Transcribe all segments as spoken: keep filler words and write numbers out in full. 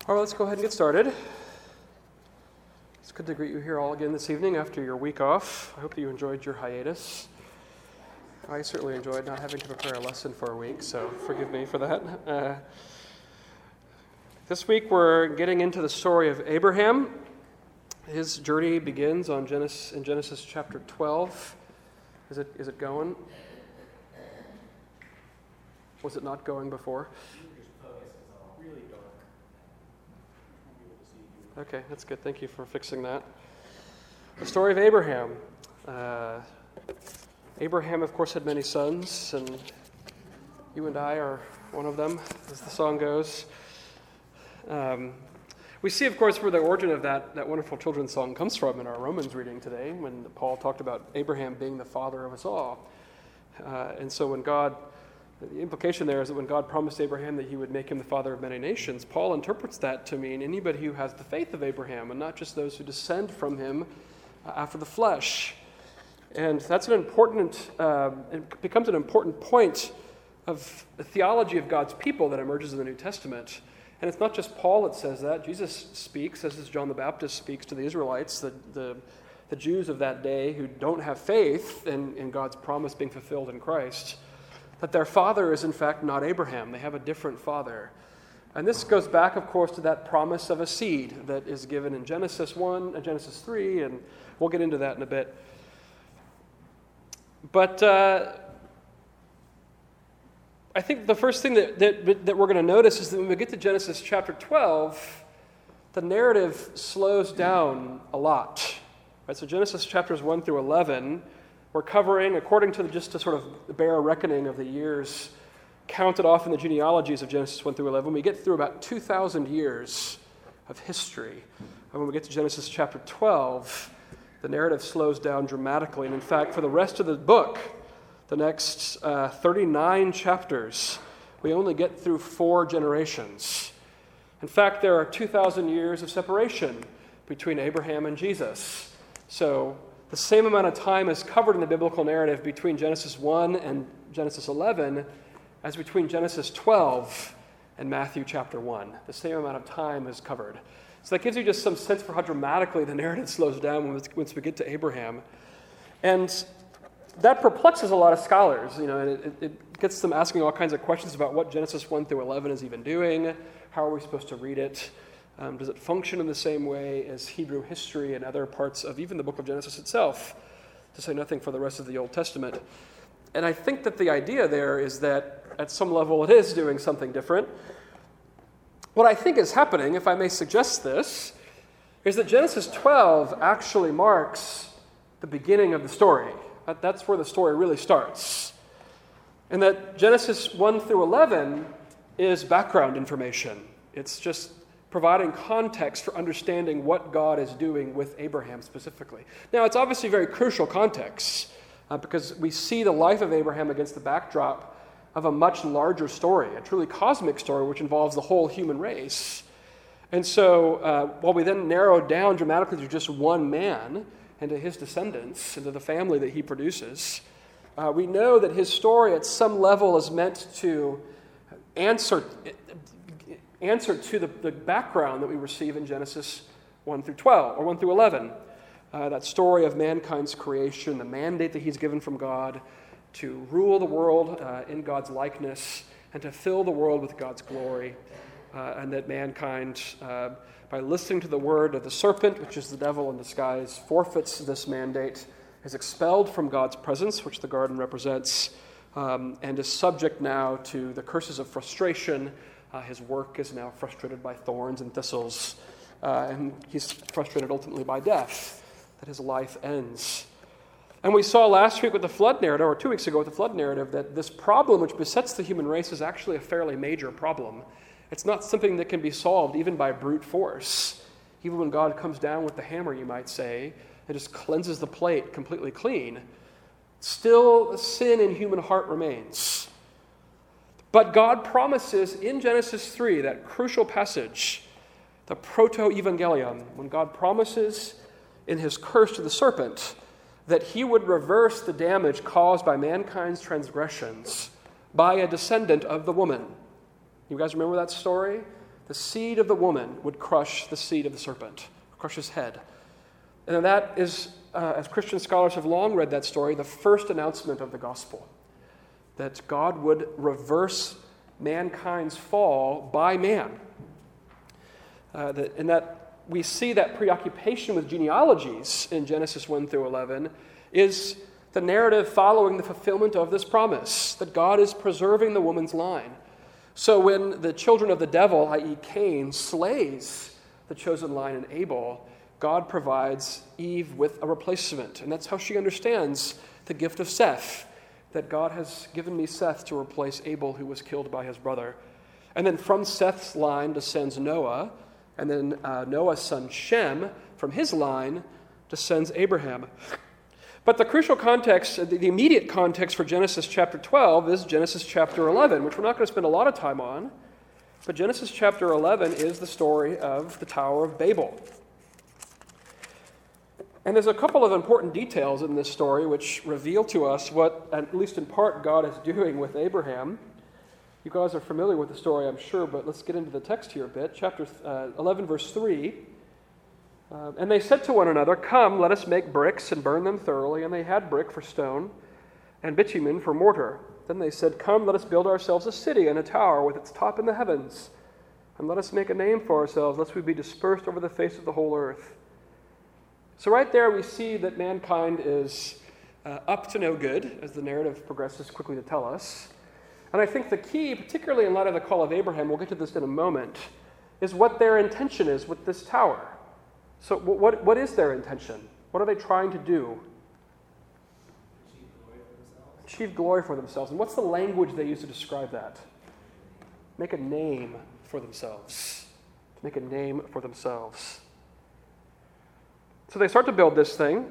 All right, let's go ahead and get started. It's good to greet you here all again this evening after your week off. I hope that you enjoyed your hiatus. I certainly enjoyed not having to prepare a lesson for a week, so forgive me for that. Uh, this week we're getting into the story of Abraham. His journey begins on Genesis in Genesis chapter twelve. Is it is it going? Was it not going before? Okay, that's good. Thank you for fixing that. The story of Abraham. Uh, Abraham, of course, had many sons, and you and I are one of them, as the song goes. Um, we see, of course, where the origin of that, that wonderful children's song comes from in our Romans reading today, when Paul talked about Abraham being the father of us all. Uh, and so when God... The implication there is that when God promised Abraham that he would make him the father of many nations, Paul interprets that to mean anybody who has the faith of Abraham, and not just those who descend from him after the flesh. And that's an important, uh, it becomes an important point of the theology of God's people that emerges in the New Testament. And it's not just Paul that says that. Jesus speaks, as John the Baptist speaks to the Israelites, the, the, the Jews of that day who don't have faith in, in God's promise being fulfilled in Christ, that their father is in fact not Abraham. They have a different father. And this goes back, of course, to that promise of a seed that is given in Genesis one and Genesis three, and we'll get into that in a bit. But uh, I think the first thing that, that, that we're going to notice is that when we get to Genesis chapter twelve, the narrative slows down a lot. Right? So Genesis chapters one through eleven, we're covering, according to the, just to sort of bear a reckoning of the years counted off in the genealogies of Genesis one through eleven, we get through about two thousand years of history. And when we get to Genesis chapter twelve, the narrative slows down dramatically. And in fact, for the rest of the book, the next uh, thirty-nine chapters, we only get through four generations. In fact, there are two thousand years of separation between Abraham and Jesus. So the same amount of time is covered in the biblical narrative between Genesis one and Genesis eleven as between Genesis twelve and Matthew chapter one. The same amount of time is covered. So that gives you just some sense for how dramatically the narrative slows down once we get to Abraham. And that perplexes a lot of scholars, you know, and it, it gets them asking all kinds of questions about what Genesis one through eleven is even doing. How are we supposed to read it? Um, does it function in the same way as Hebrew history and other parts of even the book of Genesis itself, to say nothing for the rest of the Old Testament? And I think that the idea there is that at some level it is doing something different. What I think is happening, if I may suggest this, is that Genesis twelve actually marks the beginning of the story. That, that's where the story really starts. And that Genesis one through eleven is background information. It's just providing context for understanding what God is doing with Abraham specifically. Now, it's obviously very crucial context uh, because we see the life of Abraham against the backdrop of a much larger story, a truly cosmic story which involves the whole human race. And so uh, while we then narrow down dramatically to just one man and to his descendants and to the family that he produces, uh, we know that his story at some level is meant to answer answer to the, the background that we receive in Genesis one through twelve, or one through eleven. Uh, that story of mankind's creation, the mandate that he's given from God to rule the world uh, in God's likeness and to fill the world with God's glory. Uh, and that mankind, uh, by listening to the word of the serpent, which is the devil in disguise, forfeits this mandate, is expelled from God's presence, which the garden represents, um, and is subject now to the curses of frustration. Uh, his work is now frustrated by thorns and thistles, uh, and he's frustrated ultimately by death, that his life ends. And we saw last week with the flood narrative, or two weeks ago with the flood narrative, that this problem which besets the human race is actually a fairly major problem. It's not something that can be solved even by brute force. Even when God comes down with the hammer, you might say, and just cleanses the plate completely clean, still sin in human heart remains. But God promises in Genesis three, that crucial passage, the proto-evangelium, when God promises in his curse to the serpent that he would reverse the damage caused by mankind's transgressions by a descendant of the woman. You guys remember that story? the seed of the woman would crush the seed of the serpent, crush his head. And that is, uh, as Christian scholars have long read that story, the first announcement of the gospel, that God would reverse mankind's fall by man. Uh, that, and that we see that preoccupation with genealogies in Genesis one through eleven is the narrative following the fulfillment of this promise, that God is preserving the woman's line. So when the children of the devil, that is. Cain, slays the chosen line in Abel, God provides Eve with a replacement. And that's how she understands the gift of Seth, that God has given me Seth to replace Abel, who was killed by his brother. And then from Seth's line descends Noah, and then uh, Noah's son Shem, from his line, descends Abraham. But the crucial context, the, the immediate context for Genesis chapter twelve is Genesis chapter eleven, which we're not going to spend a lot of time on. But Genesis chapter eleven is the story of the Tower of Babel. And there's a couple of important details in this story which reveal to us what, at least in part, God is doing with Abraham. You guys are familiar with the story, I'm sure, but let's get into the text here a bit. Chapter uh, eleven, verse three. Uh, and they said to one another, "Come, let us make bricks and burn them thoroughly." And they had brick for stone and bitumen for mortar. Then they said, "Come, let us build ourselves a city and a tower with its top in the heavens. And let us make a name for ourselves, lest we be dispersed over the face of the whole earth." So right there we see that mankind is uh, up to no good, as the narrative progresses quickly to tell us. And I think the key, particularly in light of the call of Abraham, we'll get to this in a moment, is what their intention is with this tower. So what, what is their intention? What are they trying to do? Achieve glory for themselves. Achieve glory for themselves. And what's the language they use to describe that? Make a name for themselves. To make a name for themselves. So they start to build this thing.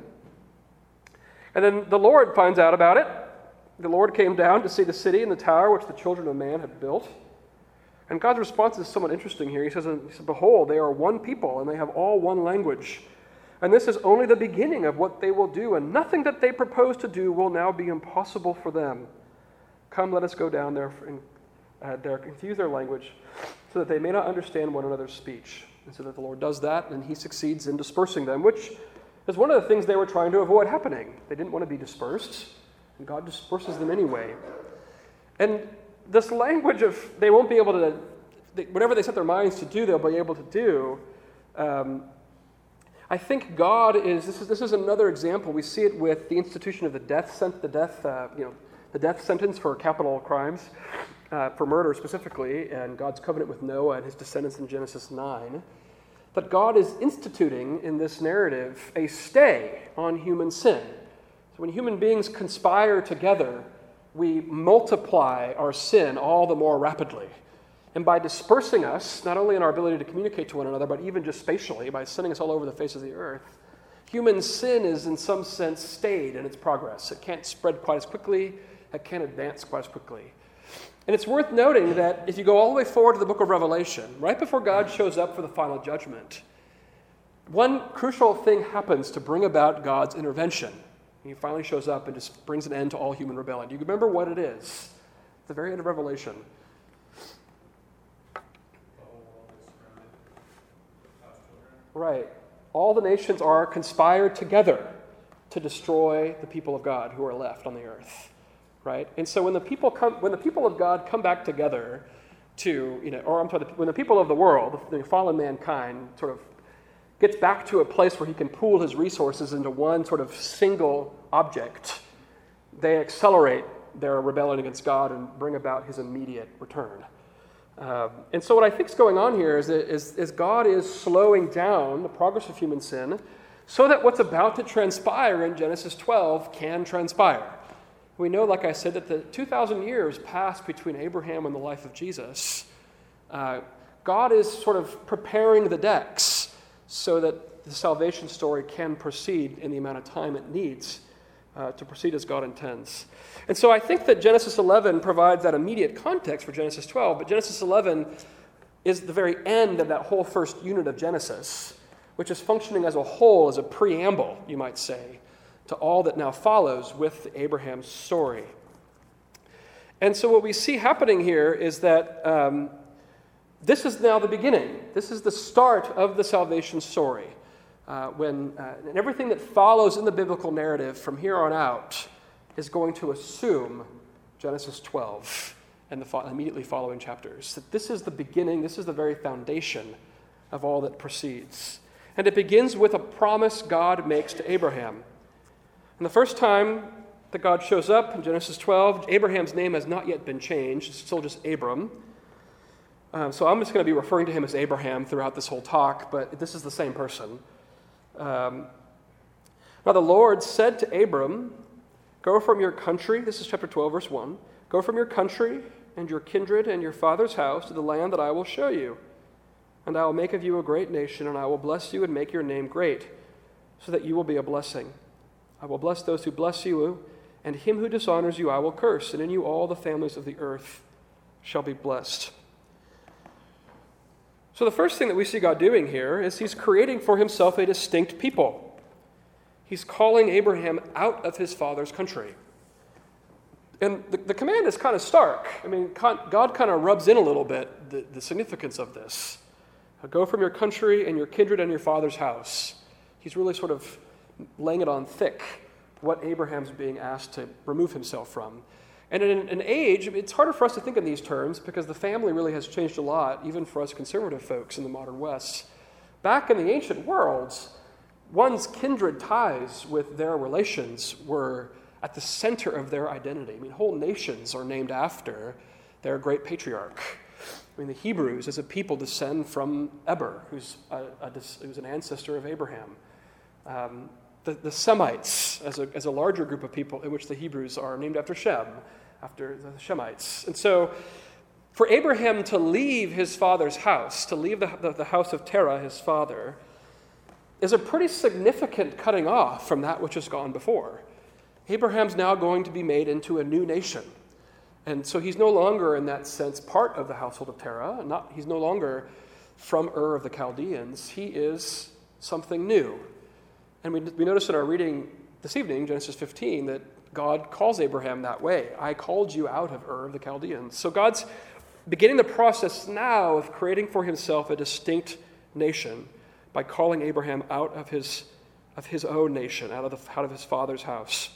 And then the Lord finds out about it. The Lord came down to see the city and the tower which the children of man had built. And God's response is somewhat interesting here. He says, he says, "Behold, they are one people, and they have all one language. And this is only the beginning of what they will do, and nothing that they propose to do will now be impossible for them. Come, let us go down there and uh, there, confuse their language, so that they may not understand one another's speech." And so that the Lord does that, and he succeeds in dispersing them, which is one of the things they were trying to avoid happening. They didn't want to be dispersed, and God disperses them anyway. And this language of they won't be able to, they, whatever they set their minds to do, they'll be able to do. Um, I think God is, this is this is another example. We see it with the institution of the death sent, the death, uh, you know, the death sentence for capital crimes, uh, for murder specifically, and God's covenant with Noah and his descendants in Genesis nine. But God is instituting in this narrative a stay on human sin. So when human beings conspire together, we multiply our sin all the more rapidly. And by dispersing us, not only in our ability to communicate to one another, but even just spatially, by sending us all over the face of the earth, human sin is in some sense stayed in its progress. It can't spread quite as quickly, it can't advance quite as quickly. And it's worth noting that if you go all the way forward to the book of Revelation, right before God shows up for the final judgment, one crucial thing happens to bring about God's intervention. He finally shows up and just brings an end to all human rebellion. Do you remember what it is? At the very end of Revelation. The whole world is surrounded with God's children. Right. All the nations are conspired together to destroy the people of God who are left on the earth. Right? And so when the people come, when the people of God come back together to, you know, or I'm sorry, when the people of the world, the fallen mankind, sort of gets back to a place where he can pool his resources into one sort of single object, they accelerate their rebellion against God and bring about his immediate return. Um, and so what I think is going on here is, that, is, is God is slowing down the progress of human sin so that what's about to transpire in Genesis twelve can transpire. We know, like I said, that the two thousand years passed between Abraham and the life of Jesus. Uh, God is sort of preparing the decks so that the salvation story can proceed in the amount of time it needs uh, to proceed as God intends. And so I think that Genesis eleven provides that immediate context for Genesis twelve, but Genesis eleven is the very end of that whole first unit of Genesis, which is functioning as a whole, as a preamble, you might say, to all that now follows with Abraham's story. And so what we see happening here is that um, this is now the beginning. This is the start of the salvation story. Uh, when uh, and everything that follows in the biblical narrative from here on out is going to assume Genesis twelve and the fo- immediately following chapters. That this is the beginning, this is the very foundation of all that precedes. And it begins with a promise God makes to Abraham. And the first time that God shows up in Genesis twelve, Abraham's name has not yet been changed. It's still just Abram. Um, so I'm just going to be referring to him as Abraham throughout this whole talk, but this is the same person. Um, now the Lord said to Abram, "Go from your country," this is chapter twelve, verse one, "Go from your country and your kindred and your father's house to the land that I will show you. And I will make of you a great nation, and I will bless you and make your name great, so that you will be a blessing. I will bless those who bless you, and him who dishonors you I will curse, and in you all the families of the earth shall be blessed." So the first thing that we see God doing here is he's creating for himself a distinct people. He's calling Abraham out of his father's country. And the, the command is kind of stark. I mean, God kind of rubs in a little bit the, the significance of this. Go from your country and your kindred and your father's house. He's really sort of laying it on thick, what Abraham's being asked to remove himself from. And in an age, it's harder for us to think in these terms because the family really has changed a lot, even for us conservative folks in the modern West. Back in the ancient worlds, one's kindred ties with their relations were at the center of their identity. I mean, whole nations are named after their great patriarch. I mean, the Hebrews as a people descend from Eber, who's, a, a, who's an ancestor of Abraham. Um, the, the Semites, as a, as a larger group of people in which the Hebrews are named after Shem, after the Shemites. And so for Abraham to leave his father's house, to leave the, the, the house of Terah, his father, is a pretty significant cutting off from that which has gone before. Abraham's now going to be made into a new nation. And so he's no longer, in that sense, part of the household of Terah. Not, he's no longer from Ur of the Chaldeans. He is something new. And we, we notice in our reading this evening, Genesis fifteen, that God calls Abraham that way. I called you out of Ur of the Chaldeans. So God's beginning the process now of creating for himself a distinct nation by calling Abraham out of his, of his own nation, out of, the, out of his father's house.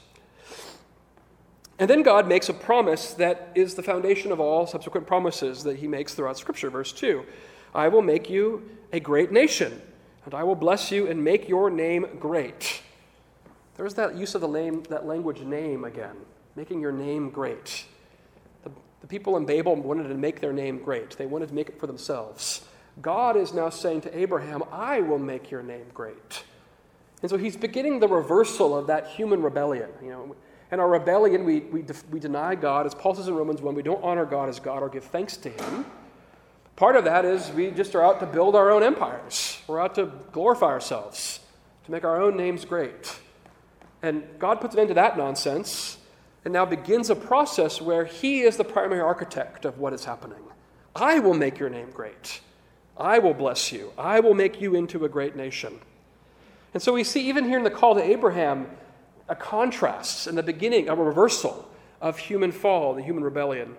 And then God makes a promise that is the foundation of all subsequent promises that he makes throughout Scripture. Verse two, I will make you a great nation, and I will bless you and make your name great. There's that use of the name, that language name again, making your name great. The, the people in Babel wanted to make their name great. They wanted to make it for themselves. God is now saying to Abraham, I will make your name great. And so he's beginning the reversal of that human rebellion. You know, in our rebellion, we, we, we deny God. As Paul says in Romans one, we don't honor God as God or give thanks to him. Part of that is we just are out to build our own empires. We're out to glorify ourselves, to make our own names great. And God puts an end to that nonsense and now begins a process where he is the primary architect of what is happening. I will make your name great. I will bless you. I will make you into a great nation. And so we see even here in the call to Abraham a contrast in the beginning, a reversal of human fall, the human rebellion.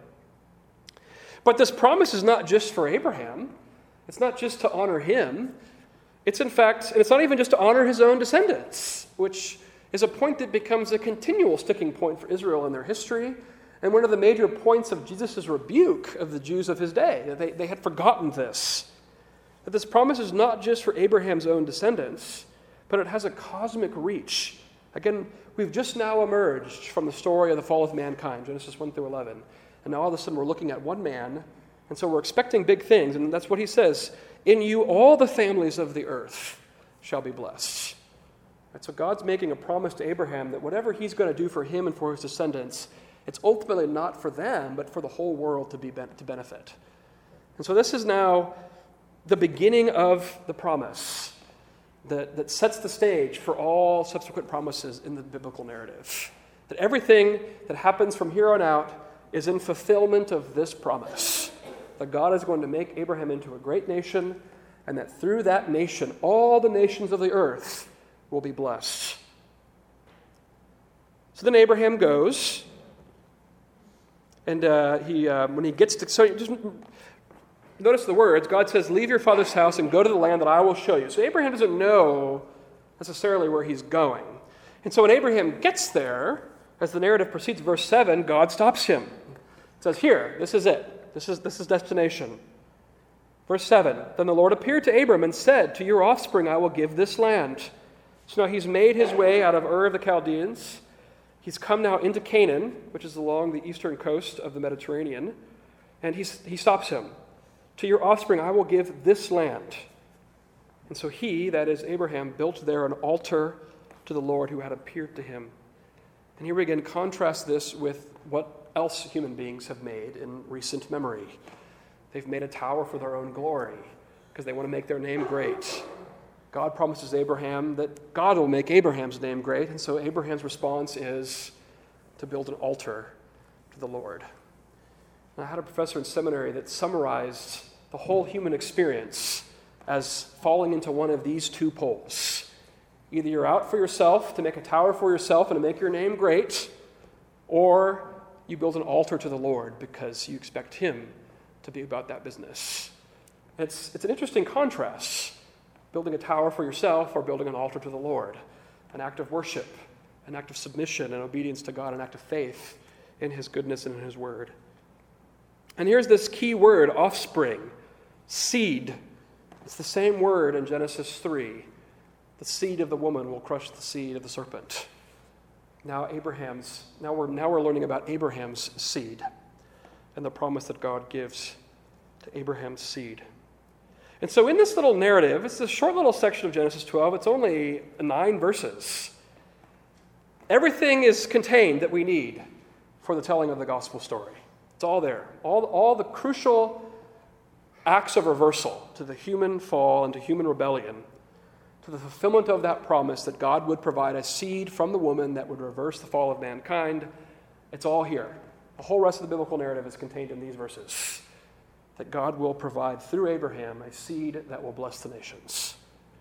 But this promise is not just for Abraham. It's not just to honor him. It's in fact, and it's not even just to honor his own descendants, which is a point that becomes a continual sticking point for Israel in their history, and one of the major points of Jesus' rebuke of the Jews of his day. They, they had forgotten this, that this promise is not just for Abraham's own descendants, but it has a cosmic reach. Again, we've just now emerged from the story of the fall of mankind, Genesis one through eleven, and now all of a sudden we're looking at one man, and so we're expecting big things, and that's what he says, in you all the families of the earth shall be blessed. And so God's making a promise to Abraham that whatever he's going to do for him and for his descendants, it's ultimately not for them, but for the whole world to be to benefit. And so this is now the beginning of the promise that, that sets the stage for all subsequent promises in the biblical narrative. That everything that happens from here on out is in fulfillment of this promise. That God is going to make Abraham into a great nation, and that through that nation, all the nations of the earth will be blessed. So then Abraham goes, and uh, he uh, when he gets to, so just notice the words. God says, leave your father's house and go to the land that I will show you. So Abraham doesn't know necessarily where he's going. And so when Abraham gets there, as the narrative proceeds, verse seven, God stops him. It says, here, this is it. This is, this is destination. Verse seven, then the Lord appeared to Abram and said, to your offspring I will give this land. So now he's made his way out of Ur of the Chaldeans. He's come now into Canaan, which is along the eastern coast of the Mediterranean. And he's, he stops him. To your offspring I will give this land. And so he, that is Abraham, built there an altar to the Lord who had appeared to him. And here we again contrast this with what else human beings have made in recent memory. They've made a tower for their own glory because they want to make their name great. God promises Abraham that God will make Abraham's name great, and so Abraham's response is to build an altar to the Lord. And I had a professor in seminary that summarized the whole human experience as falling into one of these two poles. Either you're out for yourself to make a tower for yourself and to make your name great, or you build an altar to the Lord because you expect him to be about that business. It's, it's an interesting contrast, building a tower for yourself or building an altar to the Lord, an act of worship, an act of submission and obedience to God, an act of faith in his goodness and in his word. And here's this key word, offspring, seed. It's the same word in Genesis three. The seed of the woman will crush the seed of the serpent. Now Abraham's, now we're, now we're learning about Abraham's seed and the promise that God gives to Abraham's seed. And so in this little narrative, it's a short little section of Genesis twelve. It's only nine verses. Everything is contained that we need for the telling of the gospel story. It's all there. All, all the crucial acts of reversal to the human fall and to human rebellion, to the fulfillment of that promise that God would provide a seed from the woman that would reverse the fall of mankind. It's all here. The whole rest of the biblical narrative is contained in these verses. That God will provide through Abraham a seed that will bless the nations.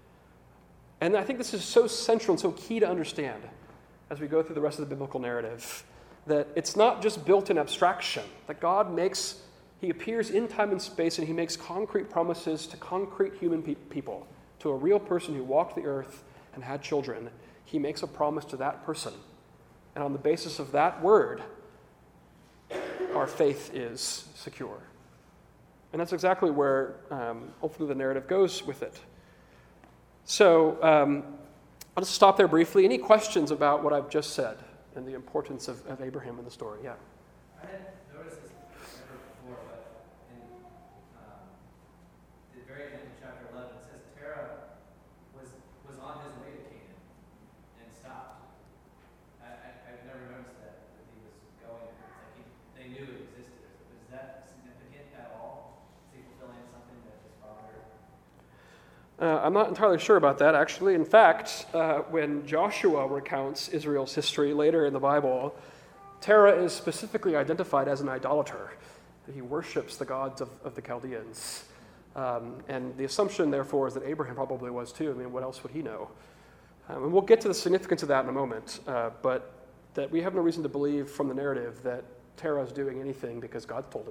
And I think this is so central and so key to understand as we go through the rest of the biblical narrative, that it's not just built in abstraction, that God makes, he appears in time and space and he makes concrete promises to concrete human pe- people, to a real person who walked the earth and had children. He makes a promise to that person. And on the basis of that word, our faith is secure. And that's exactly where um, ultimately the narrative goes with it. So um, I'll just stop there briefly. Any questions about what I've just said and the importance of, of Abraham in the story? Yeah. I had noticed this never before, but in um, the very end of chapter eleven, it says Terah was was on his way to Canaan and stopped. I, I, I've never noticed that, that he was going. It's like he, they knew it existed. Is that significant at all? Is he fulfilling something that his father? Uh, I'm not entirely sure about that, actually. In fact, uh, when Joshua recounts Israel's history later in the Bible, Terah is specifically identified as an idolater. He worships the gods of, of the Chaldeans. Um, and the assumption, therefore, is that Abraham probably was too. I mean, what else would he know? Um, and we'll get to the significance of that in a moment. Uh, but that we have no reason to believe from the narrative that Terah is doing anything because God told him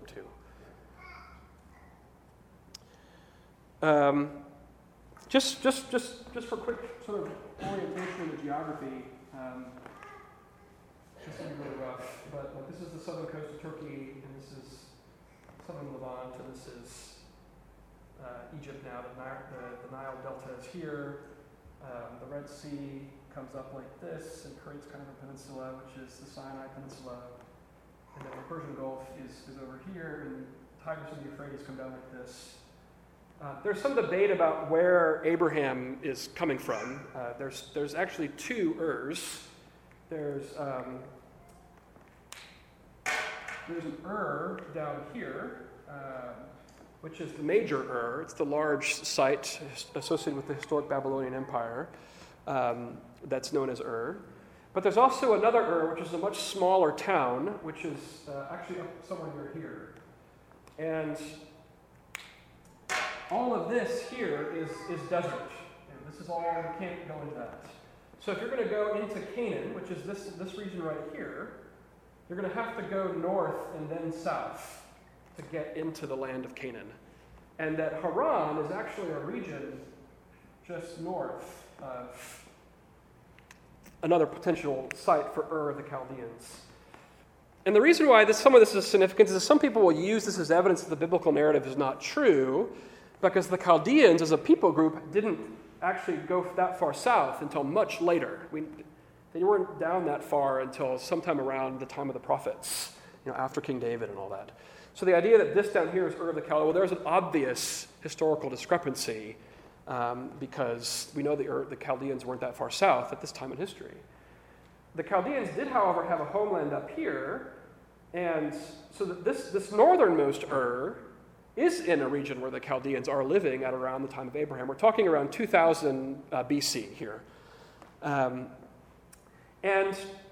to. Um, Just, just, just, just for quick sort of orientation in the geography, um, this is really rough, but like, this is the southern coast of Turkey, and this is southern Levant, and this is uh, Egypt now. The Nile, the, the Nile Delta is here. Um, the Red Sea comes up like this and creates kind of a peninsula, which is the Sinai Peninsula. And then the Persian Gulf is, is over here, and Tigris and the Euphrates come down like this. Uh, there's some debate about where Abraham is coming from. Uh, there's there's actually two Urs. There's um, there's an Ur down here, uh, which is the major Ur. It's the large site associated with the historic Babylonian Empire um, that's known as Ur. But there's also another Ur, which is a much smaller town, which is uh, actually up somewhere near here. And all of this here is, is desert. And this is all, you can't go into that. So if you're going to go into Canaan, which is this, this region right here, you're going to have to go north and then south to get into the land of Canaan. and that Haran is actually a region just north of another potential site for Ur of the Chaldeans. And the reason why this, some of this is significant is that some people will use this as evidence that the biblical narrative is not true, because the Chaldeans as a people group didn't actually go that far south until much later. We, they weren't down that far until sometime around the time of the prophets, you know, after King David and all that. So the idea that this down here is Ur of the Chaldeans, well, there's an obvious historical discrepancy um, because we know the, Ur, the Chaldeans weren't that far south at this time in history. The Chaldeans did, however, have a homeland up here, and so that this, this northernmost Ur is in a region where the Chaldeans are living at around the time of Abraham. We're talking around two thousand uh, B C here. Um, and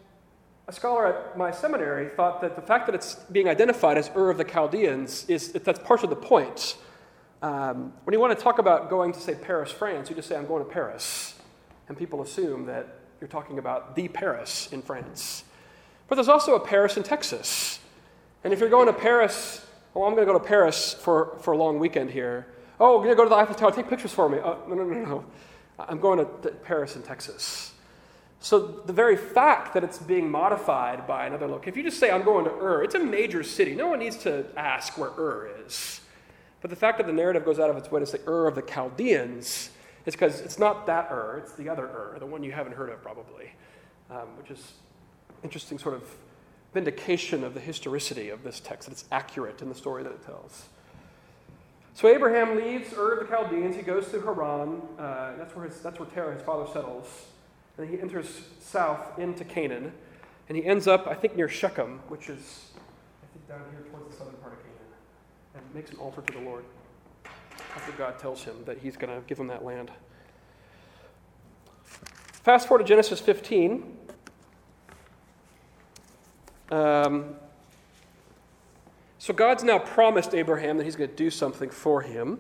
a scholar at my seminary thought that the fact that it's being identified as Ur of the Chaldeans is that's part of the point. Um, when you want to talk about going to, say, Paris, France, you just say, I'm going to Paris. And people assume that you're talking about the Paris in France. But there's also a Paris in Texas. And if you're going to Paris, oh, I'm going to go to Paris for, for a long weekend here. Oh, you're going to go to the Eiffel Tower, take pictures for me. Oh, no, no, no, no. I'm going to Paris in Texas. So the very fact that it's being modified by another location, if you just say, I'm going to Ur, it's a major city. No one needs to ask where Ur is. But the fact that the narrative goes out of its way to say Ur of the Chaldeans is because it's not that Ur, it's the other Ur, the one you haven't heard of probably, um, which is interesting sort of vindication of the historicity of this text, that it's accurate in the story that it tells. So Abraham leaves Ur of the Chaldeans, he goes to Haran, uh, that's where his, that's where Terah, his father, settles. And he enters south into Canaan, and he ends up, I think, near Shechem, which is, I think, down here towards the southern part of Canaan, and makes an altar to the Lord after God tells him that he's going to give him that land. Fast forward to Genesis fifteen. Um, so God's now promised Abraham that he's going to do something for him.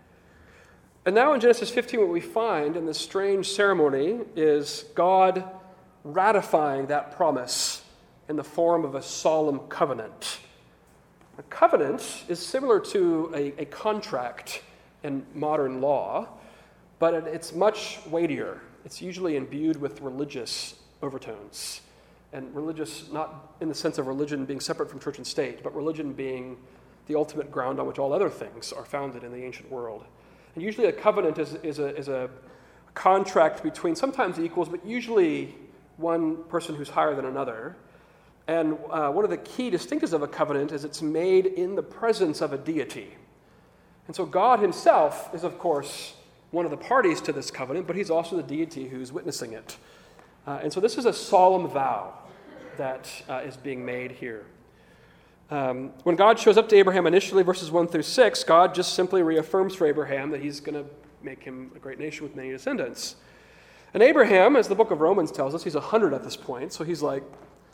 And now in Genesis fifteen, what we find in this strange ceremony is God ratifying that promise in the form of a solemn covenant. A covenant is similar to a, a contract in modern law, but it, it's much weightier. It's usually imbued with religious overtones. And religious, not in the sense of religion being separate from church and state, but religion being the ultimate ground on which all other things are founded in the ancient world. And usually a covenant is, is, a, is a contract between sometimes equals, but usually one person who's higher than another. And uh, one of the key distinctives of a covenant is it's made in the presence of a deity. And so God himself is, of course, one of the parties to this covenant, but he's also the deity who's witnessing it. Uh, and so this is a solemn vow that uh, is being made here. Um, when God shows up to Abraham initially, verses one through six, God just simply reaffirms for Abraham that he's going to make him a great nation with many descendants. And Abraham, as the book of Romans tells us, he's one hundred at this point, so he's like,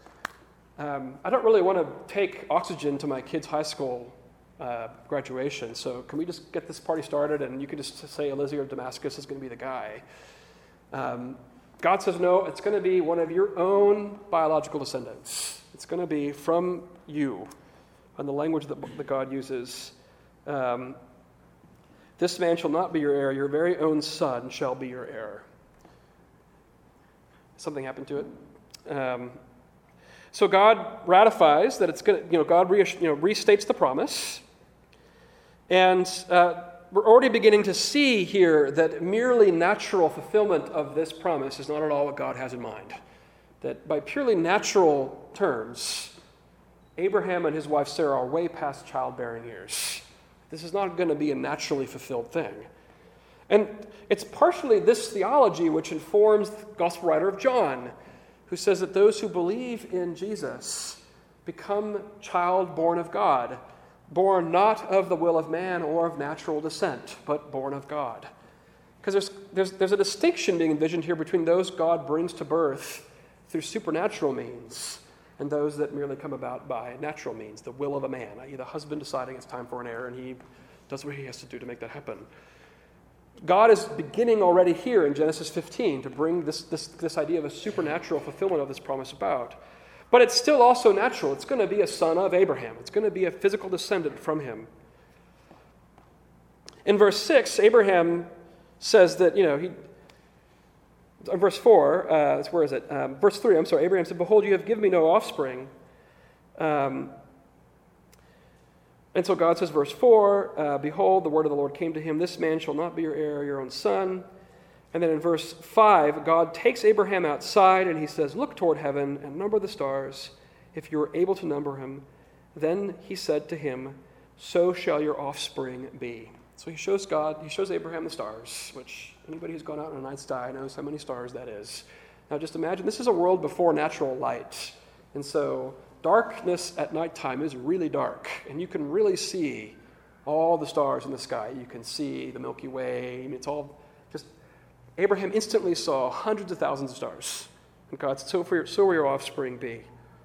um, I don't really want to take oxygen to my kid's high school uh, graduation, so can we just get this party started and you can just say Eliezer of Damascus is going to be the guy. Um, God says, no, it's going to be one of your own biological descendants. It's going to be from you. And the language that, that God uses, um, this man shall not be your heir, your very own son shall be your heir. Something happened to it. Um, so God ratifies that it's going to, you know, God re, you know, restates the promise. And uh, we're already beginning to see here that merely natural fulfillment of this promise is not at all what God has in mind. That by purely natural terms, Abraham and his wife Sarah are way past childbearing years. This is not going to be a naturally fulfilled thing. And it's partially this theology which informs the gospel writer of John, who says that those who believe in Jesus become child born of God, born not of the will of man or of natural descent, but born of God. Because there's, there's, there's a distinction being envisioned here between those God brings to birth through supernatural means and those that merely come about by natural means, the will of a man, that is the husband deciding it's time for an heir, and he does what he has to do to make that happen. God is beginning already here in Genesis fifteen to bring this, this, this idea of a supernatural fulfillment of this promise about. But it's still also natural. It's going to be a son of Abraham. It's going to be a physical descendant from him. In verse six, Abraham says that, you know, he, in verse four, uh, where is it? Um, verse three, I'm sorry, Abraham said, behold, you have given me no offspring. Um, and so God says, verse four, uh, behold, the word of the Lord came to him, this man shall not be your heir, your own son. And then in verse five, God takes Abraham outside and he says, look toward heaven and number the stars, if you are able to number them. Then he said to him, so shall your offspring be. So he shows God, he shows Abraham the stars, which anybody who's gone out in a night sky knows how many stars that is. Now just imagine, this is a world before natural light. And so darkness at nighttime is really dark, and you can really see all the stars in the sky. You can see the Milky Way. I mean, it's all just, Abraham instantly saw hundreds of thousands of stars. And God said, so, for your, so will your offspring be.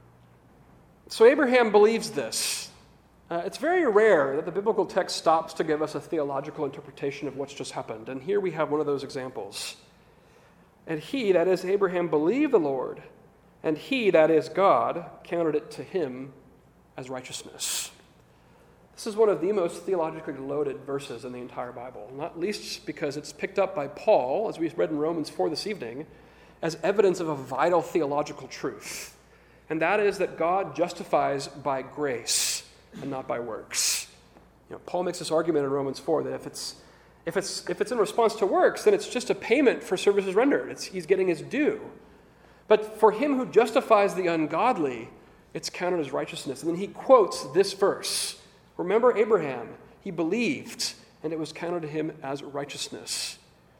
So Abraham believes this. Uh, it's very rare that the biblical text stops to give us a theological interpretation of what's just happened. And here we have one of those examples. And he, that is Abraham, believed the Lord, and he, that is God, counted it to him as righteousness. This is one of the most theologically loaded verses in the entire Bible, not least because it's picked up by Paul, as we read in Romans four this evening, as evidence of a vital theological truth. And that is that God justifies by grace and not by works. You know, Paul makes this argument in Romans four that if it's if it's if it's in response to works, then it's just a payment for services rendered. It's, he's getting his due. But for him who justifies the ungodly, it's counted as righteousness. And then he quotes this verse. Remember Abraham, he believed, and it was counted to him as righteousness.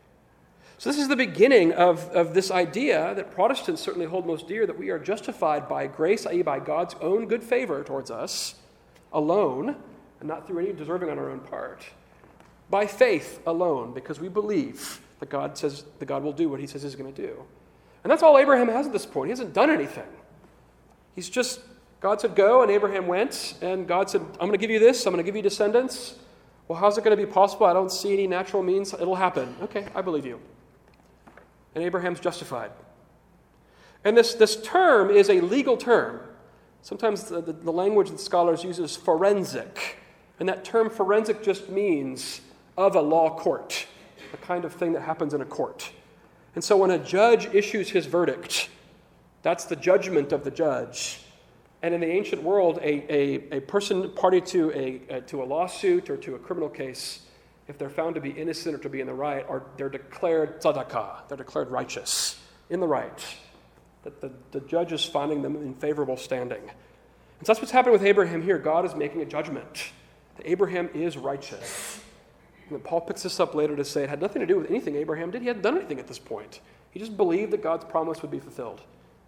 So this is the beginning of, of this idea that Protestants certainly hold most dear, that we are justified by grace, that is by God's own good favor towards us, alone, and not through any deserving on our own part, by faith alone, because we believe that God says that God will do what he says he's going to do. And that's all Abraham has at this point. He hasn't done anything. He's just, God said go, and Abraham went, and God said, I'm going to give you this, I'm going to give you descendants. Well, how's it going to be possible? I don't see any natural means. It'll happen. Okay, I believe you. And Abraham's justified. And this, this term is a legal term. Sometimes the, the, the language that scholars use is forensic. And that term forensic just means of a law court, the kind of thing that happens in a court. And so when a judge issues his verdict, that's the judgment of the judge. And in the ancient world, a, a, a person party to a, a, to a lawsuit or to a criminal case, if they're found to be innocent or to be in the right, are, they're declared tzedakah, they're declared righteous, in the right. That the, the judge is finding them in favorable standing. And so that's what's happening with Abraham here. God is making a judgment. That Abraham is righteous. And Paul picks this up later to say it had nothing to do with anything Abraham did. He hadn't done anything at this point. He just believed that God's promise would be fulfilled.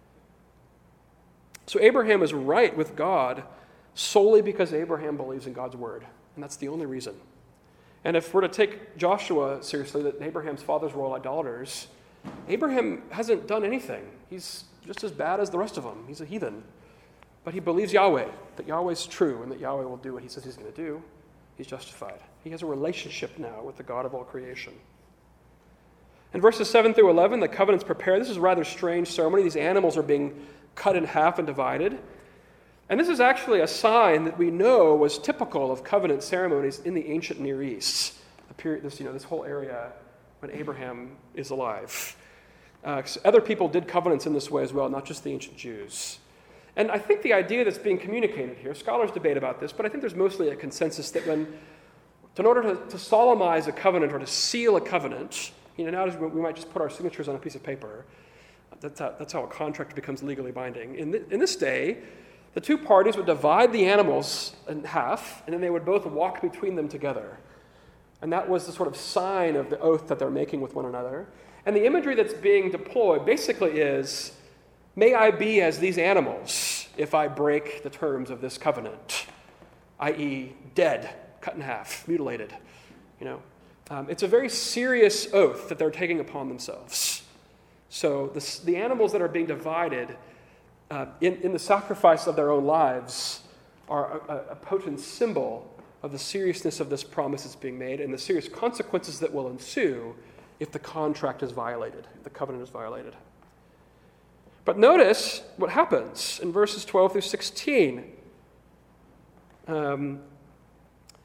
So Abraham is right with God solely because Abraham believes in God's word. And that's the only reason. And if we're to take Joshua seriously, that Abraham's fathers were all idolaters, Abraham hasn't done anything. He's just as bad as the rest of them. He's a heathen. But he believes Yahweh, that Yahweh's true, and that Yahweh will do what he says he's going to do. He's justified. He has a relationship now with the God of all creation. In verses seven through eleven, the covenant's prepared. This is a rather strange ceremony. These animals are being cut in half and divided. And this is actually a sign that we know was typical of covenant ceremonies in the ancient Near East, the period, this, you know, this whole area when Abraham is alive. Uh, other people did covenants in this way as well, not just the ancient Jews. And I think the idea that's being communicated here, scholars debate about this, but I think there's mostly a consensus that when, in order to, to solemnize a covenant or to seal a covenant, you know, nowadays we might just put our signatures on a piece of paper. That's how, that's how a contract becomes legally binding. In, th- in this day, the two parties would divide the animals in half, and then they would both walk between them together. And that was the sort of sign of the oath that they're making with one another. And the imagery that's being deployed basically is, may I be as these animals if I break the terms of this covenant, that is dead, cut in half, mutilated. You know, um, it's a very serious oath that they're taking upon themselves. So the, the animals that are being divided uh, in, in the sacrifice of their own lives are a, a potent symbol of the seriousness of this promise that's being made and the serious consequences that will ensue if the contract is violated, if the covenant is violated. But notice what happens in verses twelve through sixteen. Um,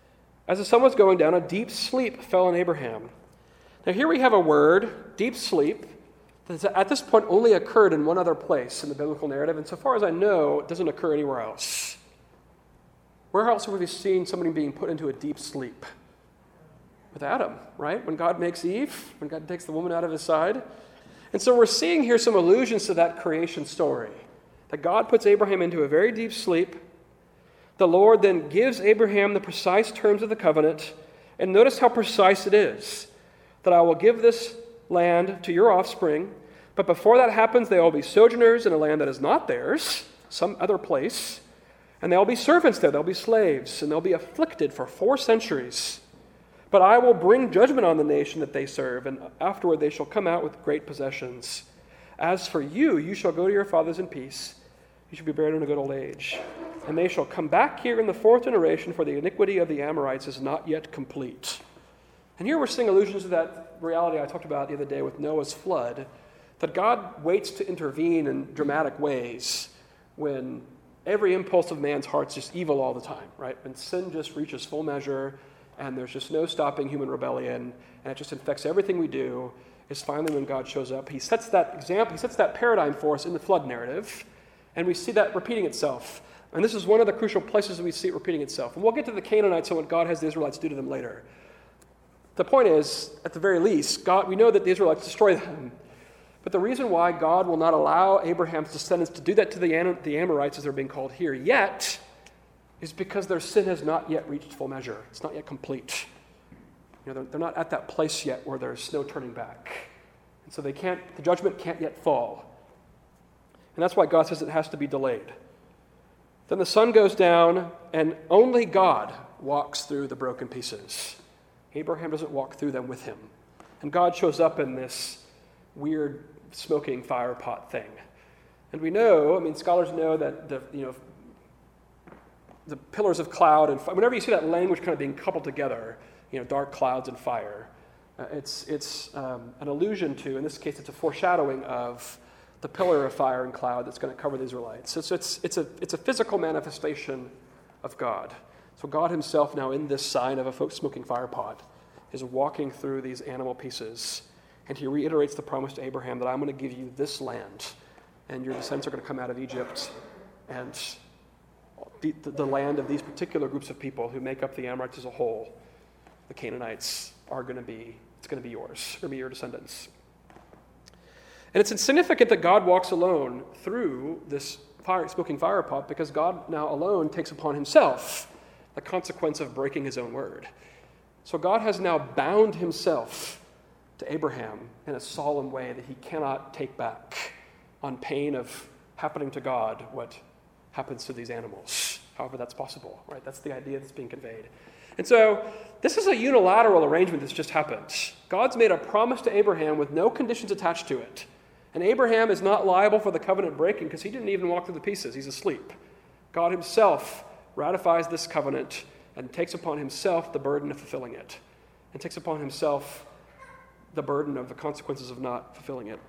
As the sun was going down, a deep sleep fell on Abraham. Now here we have a word, deep sleep, that at this point only occurred in one other place in the biblical narrative, and so far as I know, it doesn't occur anywhere else. Where else have we seen somebody being put into a deep sleep? With Adam, right? When God makes Eve, when God takes the woman out of his side. And so we're seeing here some allusions to that creation story, that God puts Abraham into a very deep sleep. The Lord then gives Abraham the precise terms of the covenant, and notice how precise it is, that I will give this land to your offspring, but before that happens, they will be sojourners in a land that is not theirs, some other place, and they'll be servants there, they'll be slaves, and they'll be afflicted for four centuries. But I will bring judgment on the nation that they serve, and afterward they shall come out with great possessions. As for you, you shall go to your fathers in peace. You shall be buried in a good old age. And they shall come back here in the fourth generation, for the iniquity of the Amorites is not yet complete. And here we're seeing allusions to that reality I talked about the other day with Noah's flood, that God waits to intervene in dramatic ways when every impulse of man's heart is just evil all the time, right? When sin just reaches full measure, and there's just no stopping human rebellion, and it just infects everything we do, is finally when God shows up. He sets that example, he sets that paradigm for us in the flood narrative, and we see that repeating itself. And this is one of the crucial places that we see it repeating itself. And we'll get to the Canaanites and what God has the Israelites do to them later. The point is, at the very least, God, we know that the Israelites destroy them. But the reason why God will not allow Abraham's descendants to do that to the, Am- the Amorites, as they're being called here, yet, is because their sin has not yet reached full measure. It's not yet complete. You know, they're, they're not at that place yet where there's no turning back. And so they can't, the judgment can't yet fall. And that's why God says it has to be delayed. Then the sun goes down, and only God walks through the broken pieces. Abraham doesn't walk through them with him. And God shows up in this weird smoking fire pot thing. And we know, I mean, scholars know that the, you know, the pillars of cloud and fire, whenever you see that language kind of being coupled together, you know, dark clouds and fire, uh, it's, it's um, an allusion to, in this case, it's a foreshadowing of the pillar of fire and cloud that's going to cover the Israelites. So, so it's, it's, a, it's a physical manifestation of God. So God himself now in this sign of a smoking fire pot is walking through these animal pieces. And he reiterates the promise to Abraham that I'm going to give you this land, and your descendants are going to come out of Egypt, and the, the, the land of these particular groups of people who make up the Amorites as a whole, the Canaanites, are going to be, it's going to be yours. It's going to be your descendants. And it's significant that God walks alone through this fire, smoking fire pot, because God now alone takes upon himself the consequence of breaking his own word. So God has now bound himself to Abraham in a solemn way that he cannot take back, on pain of happening to God what happens to these animals, however that's possible, right? That's the idea that's being conveyed. And so this is a unilateral arrangement that's just happened. God's made a promise to Abraham with no conditions attached to it. And Abraham is not liable for the covenant breaking because he didn't even walk through the pieces. He's asleep. God himself ratifies this covenant and takes upon himself the burden of fulfilling it, and takes upon himself the burden of the consequences of not fulfilling it.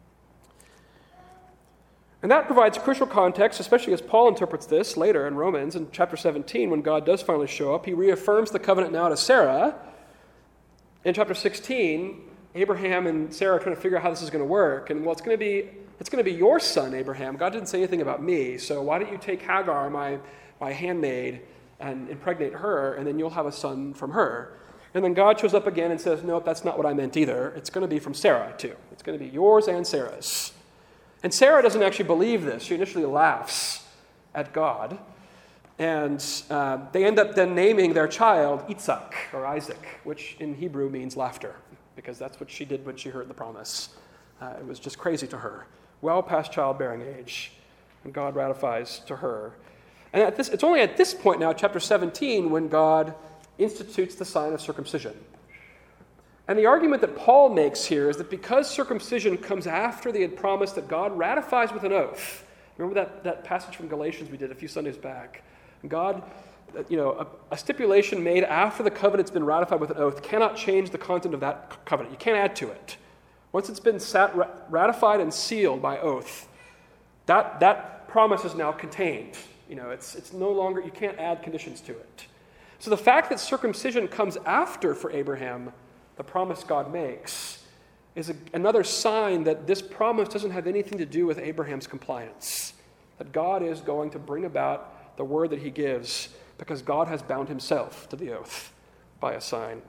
And that provides crucial context, especially as Paul interprets this later in Romans in chapter seventeen, when God does finally show up. He reaffirms the covenant now to Sarah. In chapter sixteen, Abraham and Sarah are trying to figure out how this is going to work. And well, it's going to be it's going to be your son, Abraham. God didn't say anything about me, so why don't you take Hagar, my, my handmaid, and impregnate her, and then you'll have a son from her. And then God shows up again and says, nope, that's not what I meant either. It's going to be from Sarah, too. It's going to be yours and Sarah's. And Sarah doesn't actually believe this. She initially laughs at God. And uh, they end up then naming their child Yitzhak, or Isaac, which in Hebrew means laughter, because that's what she did when she heard the promise. Uh, it was just crazy to her. Well past childbearing age. And God ratifies to her. And at this, it's only at this point now, chapter seventeen, when God institutes the sign of circumcision. And the argument that Paul makes here is that because circumcision comes after they had promised that God ratifies with an oath. Remember that, that passage from Galatians we did a few Sundays back? God, you know, a, a stipulation made after the covenant's been ratified with an oath cannot change the content of that covenant. You can't add to it. Once it's been sat, ratified and sealed by oath, that, that promise is now contained. You know, it's, it's no longer, you can't add conditions to it. So the fact that circumcision comes after for Abraham, the promise God makes, is a, another sign that this promise doesn't have anything to do with Abraham's compliance. That God is going to bring about the word that he gives because God has bound himself to the oath by a sign.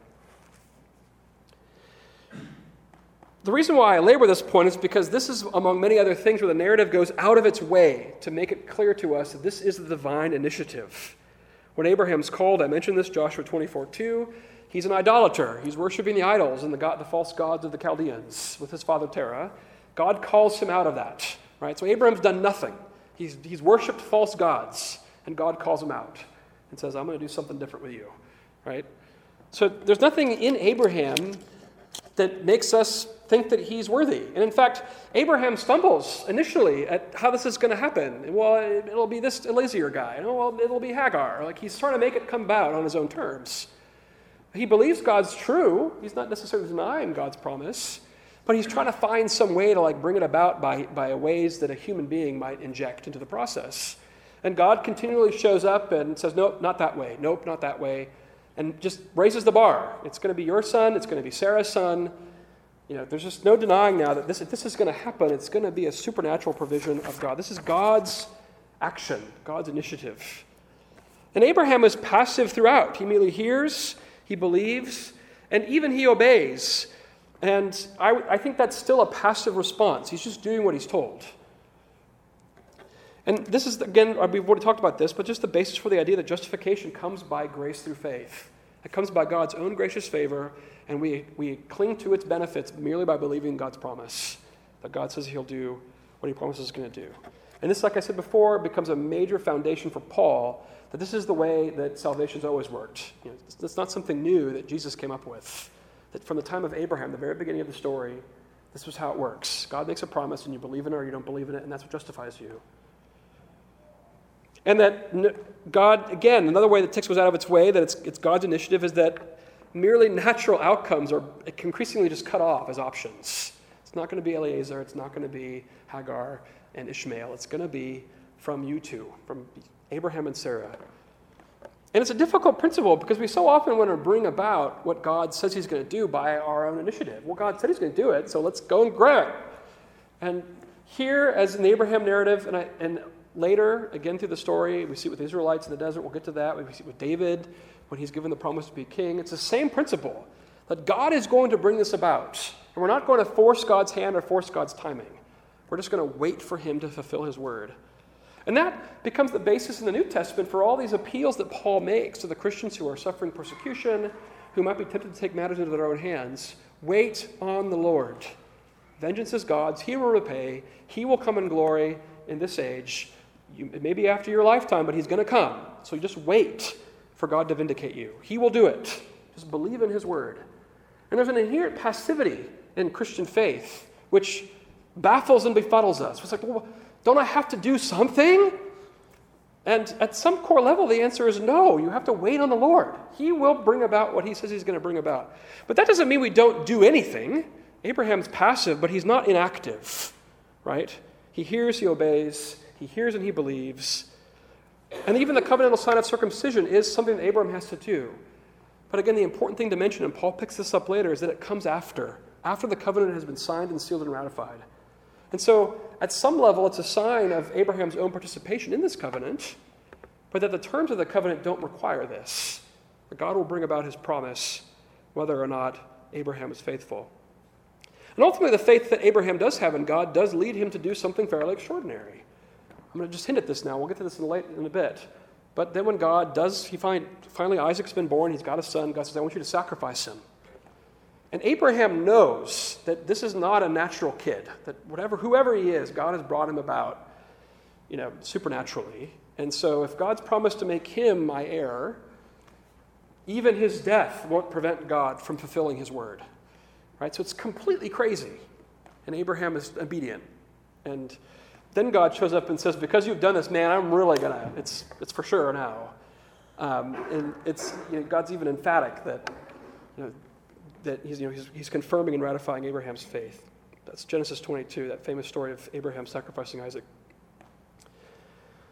The reason why I labor this point is because this is among many other things where the narrative goes out of its way to make it clear to us that this is the divine initiative. When Abraham's called, I mentioned this, Joshua twenty-four two, he's an idolater. He's worshiping the idols and the, god, the false gods of the Chaldeans with his father Terah. God calls him out of that. Right? So Abraham's done nothing. He's, he's worshipped false gods, and God calls him out and says, I'm going to do something different with you. Right? So there's nothing in Abraham that makes us think that he's worthy. And in fact, Abraham stumbles initially at how this is going to happen. Well, it'll be this Eliezer guy. Oh, well, it'll be Hagar. Like he's trying to make it come about on his own terms. He believes God's true. He's not necessarily denying God's promise, but he's trying to find some way to like bring it about by, by ways that a human being might inject into the process. And God continually shows up and says, nope, not that way. Nope, not that way. And just raises the bar. It's going to be your son. It's going to be Sarah's son. You know, there's just no denying now that this, if this is going to happen, it's going to be a supernatural provision of God. This is God's action, God's initiative. And Abraham is passive throughout. He merely hears, he believes, and even he obeys. And I, I think that's still a passive response. He's just doing what he's told. And this is, again, we've already talked about this, but just the basis for the idea that justification comes by grace through faith. It comes by God's own gracious favor, and we, we cling to its benefits merely by believing God's promise, that God says he'll do what he promises he's going to do. And this, like I said before, becomes a major foundation for Paul, that this is the way that salvation's always worked. You know, it's, it's not something new that Jesus came up with. That from the time of Abraham, the very beginning of the story, this was how it works. God makes a promise, and you believe in it or you don't believe in it, and that's what justifies you. And that God, again, another way that text goes out of its way, that it's, it's God's initiative, is that merely natural outcomes are increasingly just cut off as options. It's not going to be Eliezer, it's not going to be Hagar and Ishmael. It's going to be from you two, from Abraham and Sarah. And it's a difficult principle because we so often want to bring about what God says he's going to do by our own initiative. Well, God said he's going to do it, so let's go and grab it. And here, as in the Abraham narrative, and, I, and later, again through the story, we see it with the Israelites in the desert. We'll get to that. We see it with David when he's given the promise to be king. It's the same principle, that God is going to bring this about. And we're not going to force God's hand or force God's timing. We're just going to wait for him to fulfill his word. And that becomes the basis in the New Testament for all these appeals that Paul makes to the Christians who are suffering persecution, who might be tempted to take matters into their own hands. Wait on the Lord. Vengeance is God's. He will repay. He will come in glory in this age. You, it may be after your lifetime, but he's going to come. So you just wait for God to vindicate you. He will do it. Just believe in his word. And there's an inherent passivity in Christian faith, which baffles and befuddles us. It's like, well, don't I have to do something? And at some core level, the answer is no. You have to wait on the Lord. He will bring about what he says he's going to bring about. But that doesn't mean we don't do anything. Abraham's passive, but he's not inactive, right? He hears, he obeys. He hears and he believes. And even the covenantal sign of circumcision is something that Abraham has to do. But again, the important thing to mention, and Paul picks this up later, is that it comes after, after the covenant has been signed and sealed and ratified. And so, at some level, it's a sign of Abraham's own participation in this covenant, but that the terms of the covenant don't require this. That God will bring about his promise, whether or not Abraham is faithful. And ultimately, the faith that Abraham does have in God does lead him to do something fairly extraordinary. I'm going to just hint at this now. We'll get to this in a, late, in a bit. But then when God does, he find, finally Isaac's been born, he's got a son, God says, I want you to sacrifice him. And Abraham knows that this is not a natural kid, that whatever, whoever he is, God has brought him about, you know, supernaturally. And so if God's promised to make him my heir, even his death won't prevent God from fulfilling his word. Right? So it's completely crazy. And Abraham is obedient. And then God shows up and says, because you've done this, man, I'm really going to, it's it's for sure now. Um, and it's, you know, God's even emphatic that, you know, that he's, you know, he's, he's confirming and ratifying Abraham's faith. That's Genesis twenty-two, that famous story of Abraham sacrificing Isaac.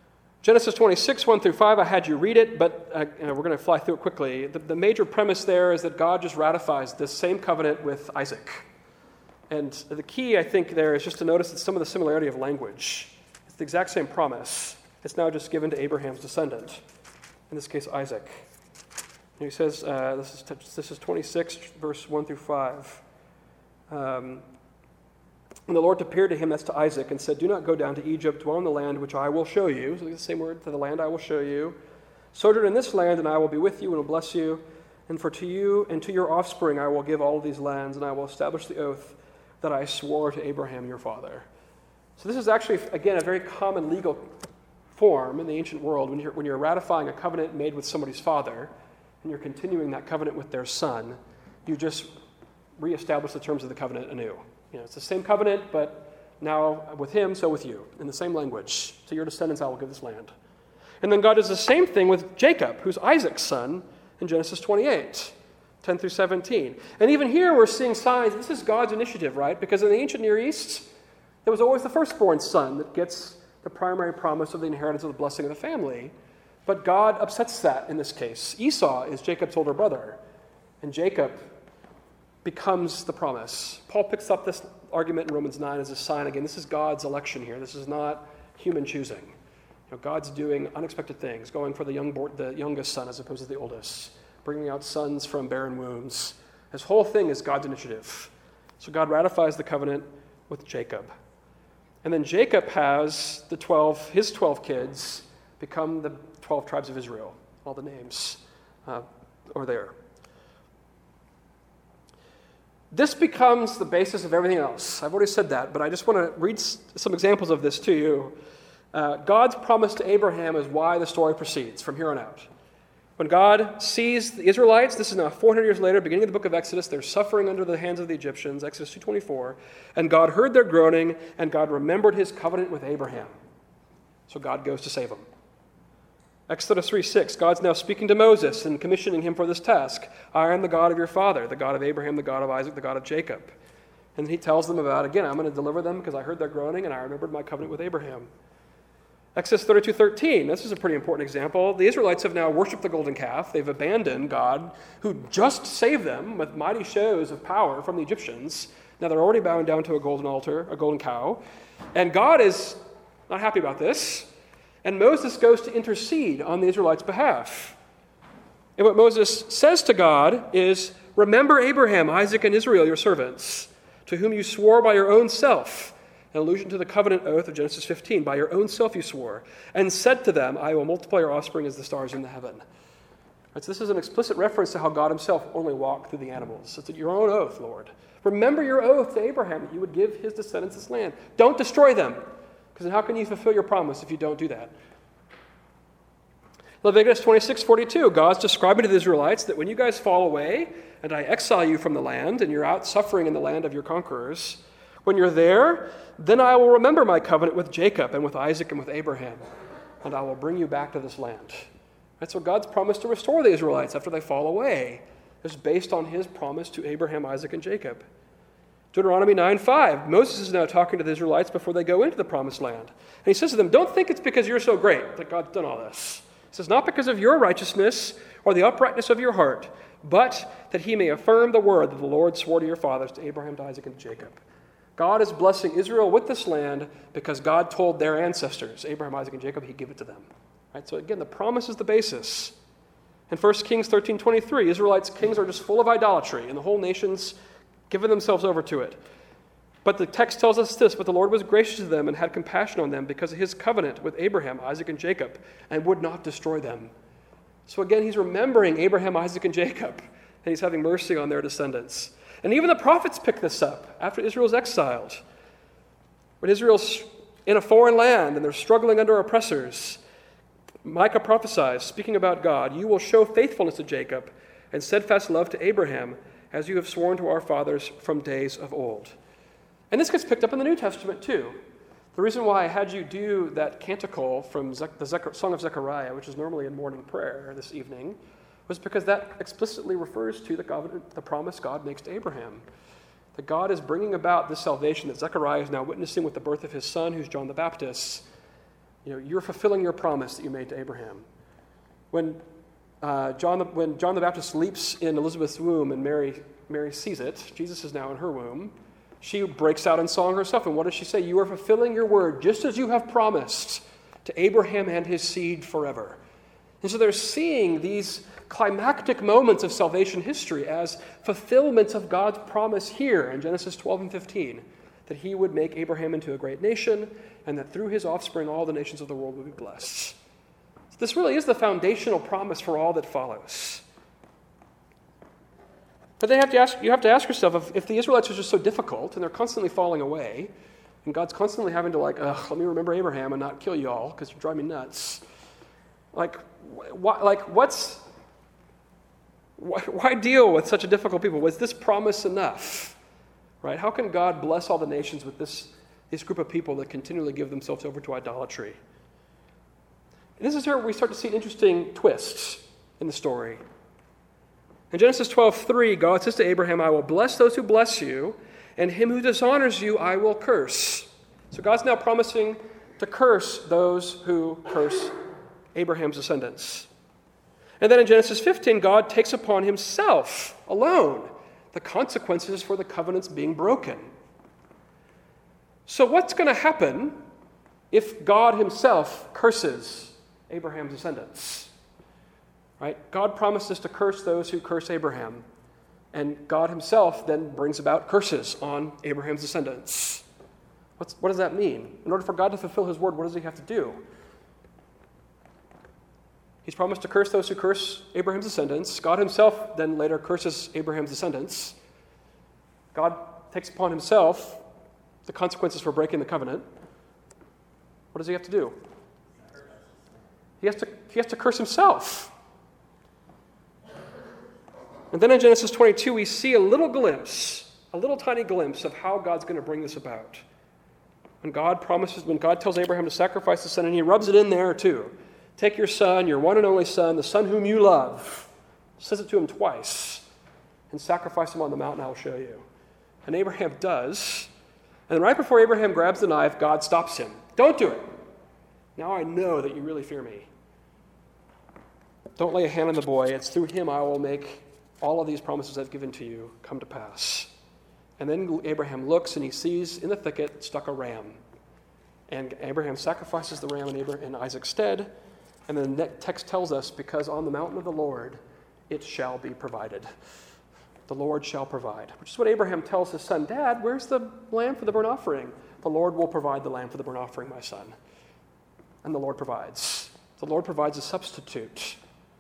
Genesis twenty-six, one through five, I had you read it, but uh, you know, we're going to fly through it quickly. The, the major premise there is that God just ratifies this same covenant with Isaac. And the key, I think, there is just to notice that some of the similarity of language. It's the exact same promise. It's now just given to Abraham's descendant, in this case, Isaac. And he says, uh, this is this is twenty-six, verse one through five. Um, and the Lord appeared to him, that's to Isaac, and said, do not go down to Egypt, dwell in the land which I will show you. So the same word, to the land I will show you. Sojourn in this land, and I will be with you and will bless you. And for to you and to your offspring I will give all of these lands, and I will establish the oath that I swore to Abraham your father. So this is actually, again, a very common legal form in the ancient world. When you're, when you're ratifying a covenant made with somebody's father, and you're continuing that covenant with their son, you just reestablish the terms of the covenant anew. You know, it's the same covenant, but now with him, so with you, in the same language. To your descendants I will give this land. And then God does the same thing with Jacob, who's Isaac's son, in Genesis twenty-eight. ten through seventeen. And even here we're seeing signs, this is God's initiative, right? Because in the ancient Near East, there was always the firstborn son that gets the primary promise of the inheritance of the blessing of the family. But God upsets that in this case. Esau is Jacob's older brother, and Jacob becomes the promise. Paul picks up this argument in Romans nine as a sign again. This is God's election here. This is not human choosing. You know, God's doing unexpected things, going for the young, the youngest son as opposed to the oldest, bringing out sons from barren wombs. This whole thing is God's initiative. So God ratifies the covenant with Jacob. And then Jacob has the twelve, his twelve kids become the twelve tribes of Israel. All the names uh, are there. This becomes the basis of everything else. I've already said that, but I just want to read some examples of this to you. Uh, God's promise to Abraham is why the story proceeds from here on out. When God sees the Israelites, this is now four hundred years later, beginning of the book of Exodus, they're suffering under the hands of the Egyptians, Exodus two twenty-four, and God heard their groaning, and God remembered his covenant with Abraham. So God goes to save them. Exodus three six, God's now speaking to Moses and commissioning him for this task. I am the God of your father, the God of Abraham, the God of Isaac, the God of Jacob. And he tells them about, again, I'm going to deliver them because I heard their groaning and I remembered my covenant with Abraham. Exodus thirty-two thirteen, this is a pretty important example. The Israelites have now worshipped the golden calf. They've abandoned God, who just saved them with mighty shows of power from the Egyptians. Now they're already bowing down to a golden altar, a golden cow. And God is not happy about this. And Moses goes to intercede on the Israelites' behalf. And what Moses says to God is, remember Abraham, Isaac, and Israel, your servants, to whom you swore by your own self, an allusion to the covenant oath of Genesis fifteen, by your own self you swore, and said to them, I will multiply your offspring as the stars in the heaven. Right, so this is an explicit reference to how God himself only walked through the animals. It's your own oath, Lord. Remember your oath to Abraham that you would give his descendants this land. Don't destroy them. Because how can you fulfill your promise if you don't do that? Leviticus twenty-six forty-two, God's describing to the Israelites that when you guys fall away and I exile you from the land and you're out suffering in the land of your conquerors, when you're there, then I will remember my covenant with Jacob and with Isaac and with Abraham, and I will bring you back to this land. That's what God's promised to restore the Israelites after they fall away. It's based on his promise to Abraham, Isaac, and Jacob. Deuteronomy nine five, Moses is now talking to the Israelites before they go into the promised land. And he says to them, don't think it's because you're so great that God's done all this. He says, not because of your righteousness or the uprightness of your heart, but that he may affirm the word that the Lord swore to your fathers, to Abraham, to Isaac, and to Jacob. God is blessing Israel with this land because God told their ancestors, Abraham, Isaac, and Jacob, he'd give it to them. Right? So again, the promise is the basis. In First Kings thirteen twenty-three, Israelites' kings are just full of idolatry, and the whole nation's given themselves over to it. But the text tells us this, but the Lord was gracious to them and had compassion on them because of his covenant with Abraham, Isaac, and Jacob, and would not destroy them. So again, he's remembering Abraham, Isaac, and Jacob, and he's having mercy on their descendants. And even the prophets pick this up after Israel's exiled. When Israel's in a foreign land and they're struggling under oppressors, Micah prophesies, speaking about God, you will show faithfulness to Jacob and steadfast love to Abraham, as you have sworn to our fathers from days of old. And this gets picked up in the New Testament too. The reason why I had you do that canticle from Ze- the Ze- Song of Zechariah, which is normally in morning prayer this evening, was because that explicitly refers to the, God, the promise God makes to Abraham. That God is bringing about this salvation that Zechariah is now witnessing with the birth of his son, who's John the Baptist. You know, you're fulfilling your promise that you made to Abraham. When uh, John, the, when John the Baptist leaps in Elizabeth's womb and Mary, Mary sees it, Jesus is now in her womb, she breaks out in song herself. And what does she say? You are fulfilling your word just as you have promised to Abraham and his seed forever. And so they're seeing these climactic moments of salvation history as fulfillments of God's promise here in Genesis twelve and fifteen, that he would make Abraham into a great nation and that through his offspring all the nations of the world would be blessed. So this really is the foundational promise for all that follows. But they have to ask, you have to ask yourself, if, if the Israelites are just so difficult and they're constantly falling away, and God's constantly having to like, ugh, let me remember Abraham and not kill you all because you drive me nuts. Like, wh- like what's, why, why deal with such a difficult people? Was this promise enough? Right? How can God bless all the nations with this, this group of people that continually give themselves over to idolatry? And this is where we start to see an interesting twist in the story. In Genesis twelve three, God says to Abraham, I will bless those who bless you, and him who dishonors you I will curse. So God's now promising to curse those who curse Abraham's descendants. And then in Genesis fifteen, God takes upon himself alone the consequences for the covenants being broken. So what's going to happen if God himself curses Abraham's descendants? Right? God promises to curse those who curse Abraham. And God himself then brings about curses on Abraham's descendants. What's, what does that mean? In order for God to fulfill his word, what does he have to do? He's promised to curse those who curse Abraham's descendants. God himself then later curses Abraham's descendants. God takes upon himself the consequences for breaking the covenant. What does he have to do? He has to, he has to curse himself. And then in Genesis twenty-two, we see a little glimpse, a little tiny glimpse of how God's going to bring this about. When God promises, when God tells Abraham to sacrifice the son, and he rubs it in there too. Take your son, your one and only son, the son whom you love. Says it to him twice. And sacrifice him on the mountain I will show you. And Abraham does. And then right before Abraham grabs the knife, God stops him. Don't do it. Now I know that you really fear me. Don't lay a hand on the boy. It's through him I will make all of these promises I've given to you come to pass. And then Abraham looks and he sees in the thicket stuck a ram. And Abraham sacrifices the ram in, Abraham, in Isaac's stead. And then the text tells us, because on the mountain of the Lord it shall be provided. The Lord shall provide. Which is what Abraham tells his son, Dad, where's the lamb for the burnt offering? The Lord will provide the lamb for the burnt offering, my son. And the Lord provides. The Lord provides a substitute.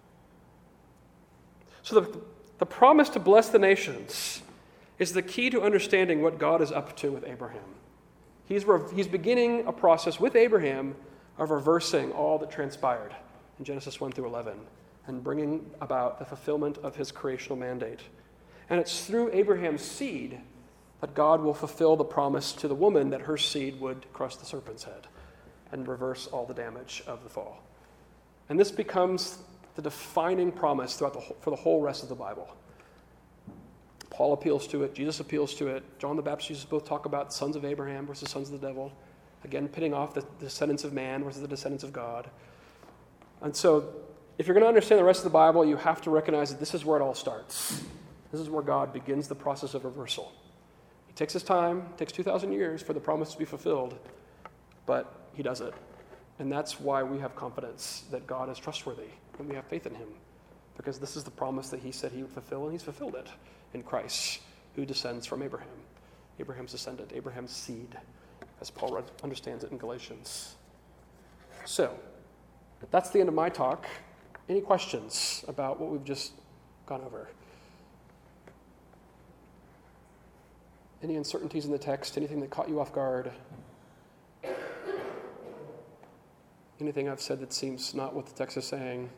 So the The promise to bless the nations is the key to understanding what God is up to with Abraham. He's, re- he's beginning a process with Abraham of reversing all that transpired in Genesis one through eleven and bringing about the fulfillment of his creational mandate. And it's through Abraham's seed that God will fulfill the promise to the woman that her seed would crush the serpent's head and reverse all the damage of the fall. And this becomes the defining promise throughout the whole, for the whole rest of the Bible. Paul appeals to it. Jesus appeals to it. John the Baptist, Jesus both talk about sons of Abraham versus sons of the devil. Again, pitting off the descendants of man versus the descendants of God. And so, if you're going to understand the rest of the Bible, you have to recognize that this is where it all starts. This is where God begins the process of reversal. He takes his time, takes two thousand years for the promise to be fulfilled, but he does it. And that's why we have confidence that God is trustworthy and we have faith in him, because this is the promise that he said he would fulfill, and he's fulfilled it in Christ, who descends from Abraham, Abraham's descendant, Abraham's seed, as Paul understands it in Galatians. So, that's the end of my talk. Any questions about what we've just gone over? Any uncertainties in the text? Anything that caught you off guard? Anything I've said that seems not what the text is saying?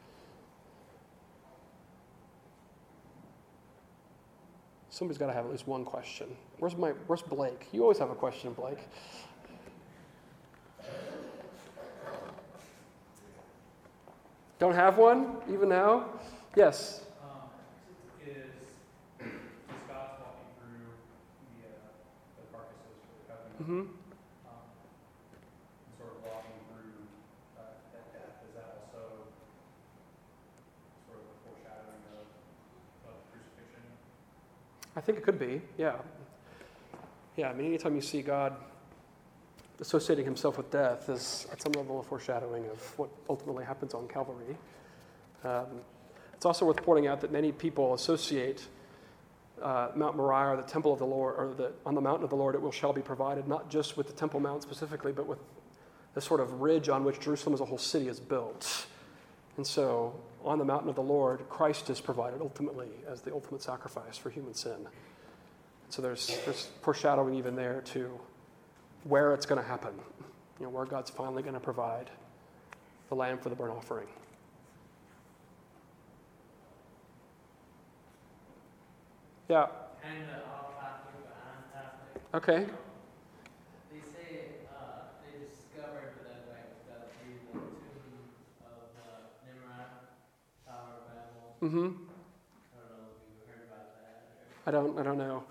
Somebody's got to have at least one question. Where's my? Where's Blake? You always have a question, Blake. Don't have one even now? Yes. Um, is is God walking through the uh, the carcasses for the covenant? Mm-hmm. Um, sort of walking through think it could be, yeah. Yeah, I mean, anytime you see God associating himself with death is at some level a foreshadowing of what ultimately happens on Calvary. Um, it's also worth pointing out that many people associate uh, Mount Moriah, or the temple of the Lord, or the, on the mountain of the Lord it will shall be provided, not just with the Temple Mount specifically, but with the sort of ridge on which Jerusalem as a whole city is built. And so on the mountain of the Lord, Christ is provided ultimately as the ultimate sacrifice for human sin. So there's, there's foreshadowing even there to where it's going to happen, you know, where God's finally going to provide the lamb for the burnt offering. Yeah. Kind of off topic, but on topic. Okay. They say uh, they discovered that like the, the tomb of uh, Nimrod, Tower of Babel. Mm-hmm. I don't know if you heard about that. Or I don't. I don't know.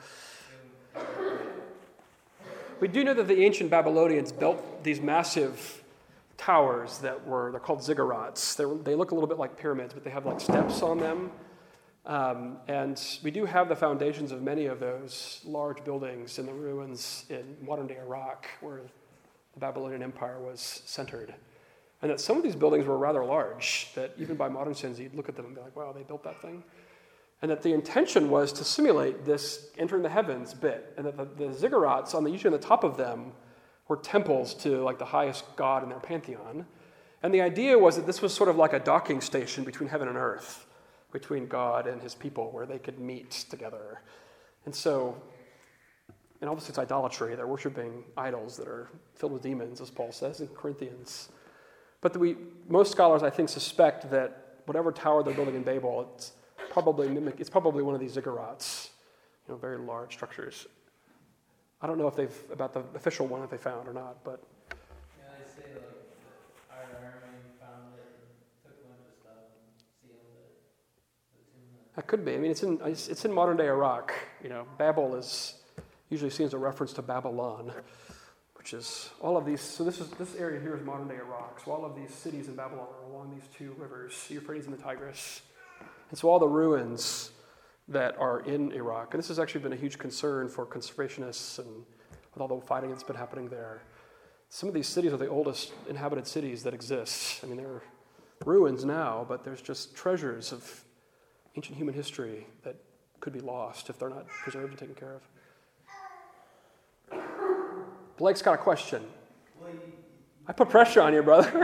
We do know that the ancient Babylonians built these massive towers that were, they're called ziggurats. They're, they look a little bit like pyramids, but they have like steps on them. Um, and we do have the foundations of many of those large buildings in the ruins in modern-day Iraq, where the Babylonian Empire was centered. And that some of these buildings were rather large, that even by modern standards, you'd look at them and be like, wow, they built that thing. And that the intention was to simulate this entering the heavens bit, and that the, the ziggurats, on the, usually on the top of them, were temples to like the highest god in their pantheon. And the idea was that this was sort of like a docking station between heaven and earth, between God and his people, where they could meet together. And so, and obviously it's idolatry. They're worshiping idols that are filled with demons, as Paul says in Corinthians. But we, most scholars, I think, suspect that whatever tower they're building in Babel, it's probably mimic, it's probably one of these ziggurats, you know, very large structures. I don't know if they've, about the official one that they found or not, but. yeah, they say like the, our army found it and took a bunch of stuff and sealed it. The tomb. That could be. I mean, it's in it's, it's in modern day Iraq. You know, Babel is usually seen as a reference to Babylon, which is all of these. So this is this area here is modern day Iraq. So all of these cities in Babylon are along these two rivers, the Euphrates and the Tigris. And so all the ruins that are in Iraq, and this has actually been a huge concern for conservationists and with all the fighting that's been happening there. Some of these cities are the oldest inhabited cities that exist. I mean, they're ruins now, but there's just treasures of ancient human history that could be lost if they're not preserved and taken care of. Blake's got a question. Well, you, I put pressure on you, brother.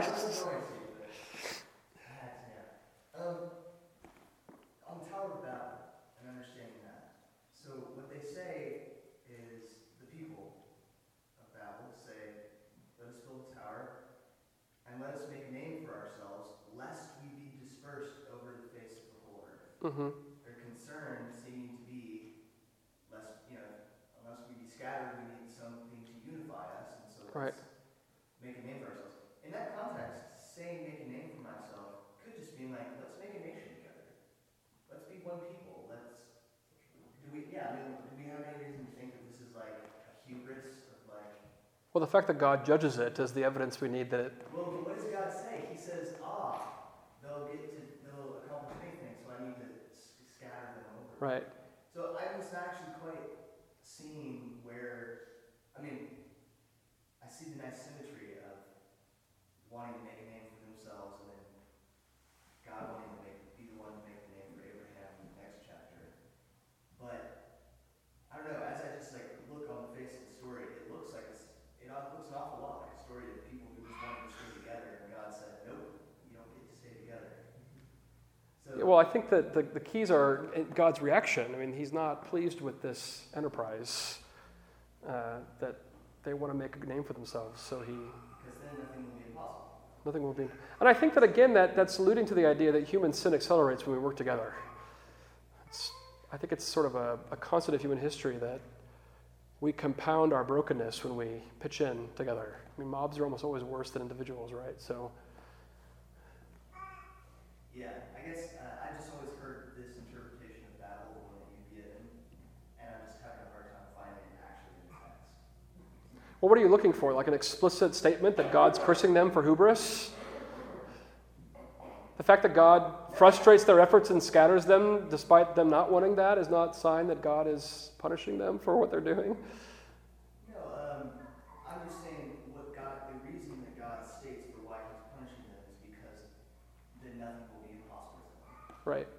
Um, on the Tower of Babel, and understanding that. So what they say is the people of Babel say, let us build a tower, and let us make a name for ourselves, lest we be dispersed over the face of the whole earth. Mm-hmm. Their concern seeming to be, lest, you know, unless we be scattered, we need something to unify us, and so let's Right. make a name for ourselves. In that context, saying make a name for myself could just mean like, let's make a nation together. Let's be one people. Let's, do we, yeah, I mean, do we have any reason to think that this is like a hubris of like, Well, the fact that God judges it is the evidence we need that it. well, but what does God say? He says, ah, they'll get to, they'll accomplish anything, so I need to s- scatter them over. Right. So I was actually quite seeing where, I mean, I see the nice symmetry of wanting to make a name for themselves and then God wanting to make, be the one to make the name for Abraham in the next chapter. But, I don't know, as I just like look on the face of the story, it looks like it's, it looks an awful lot like a story of people who just wanted to stay together and God said, nope, you don't get to stay together. So, Well, I think that the, the keys are in God's reaction. I mean, he's not pleased with this enterprise, uh, that they want to make a name for themselves. So he, because then nothing will be impossible. nothing will be. And I think that, again, that, that's alluding to the idea that human sin accelerates when we work together. It's, I think it's sort of a, a constant of human history that we compound our brokenness when we pitch in together. I mean, mobs are almost always worse than individuals, right? So, Yeah, I guess uh, I just always heard this interpretation of Babel when you get in, and I'm just having a hard time finding it actually in the text. well, what are you looking for? Like an explicit statement that God's cursing them for hubris? The fact that God frustrates their efforts and scatters them despite them not wanting that is not a sign that God is punishing them for what they're doing? No, um, I'm just saying what God, the reason that God states for why he's punishing them is because then nothing will be impossible to them. Right.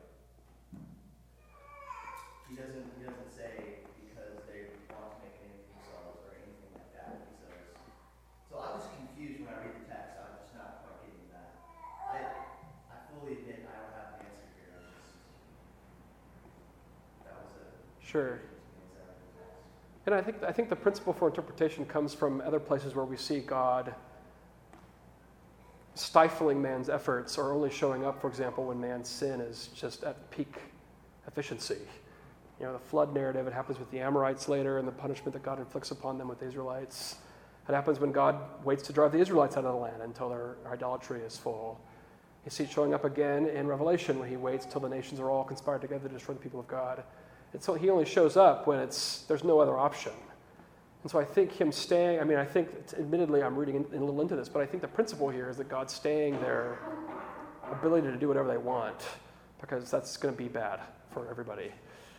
He doesn't, he doesn't say because they want to make a name for themselves or anything like that. He says, so I'm just confused when I read the text. I'm just not quite getting that. I, I fully admit I don't have an answer here. I'm just, that was a Sure. confusion to me as I read the text. And I think I think the principle for interpretation comes from other places where we see God stifling man's efforts or only showing up, for example, when man's sin is just at peak efficiency. You know, the flood narrative, it happens with the Amorites later and the punishment that God inflicts upon them with the Israelites. It happens when God waits to drive the Israelites out of the land until their idolatry is full. You see it showing up again in Revelation when he waits till the nations are all conspired together to destroy the people of God. And so he only shows up when it's there's no other option. And so I think him staying, I mean, I think, admittedly, I'm reading in, in a little into this, but I think the principle here is that God's staying their ability to do whatever they want, because that's going to be bad for everybody.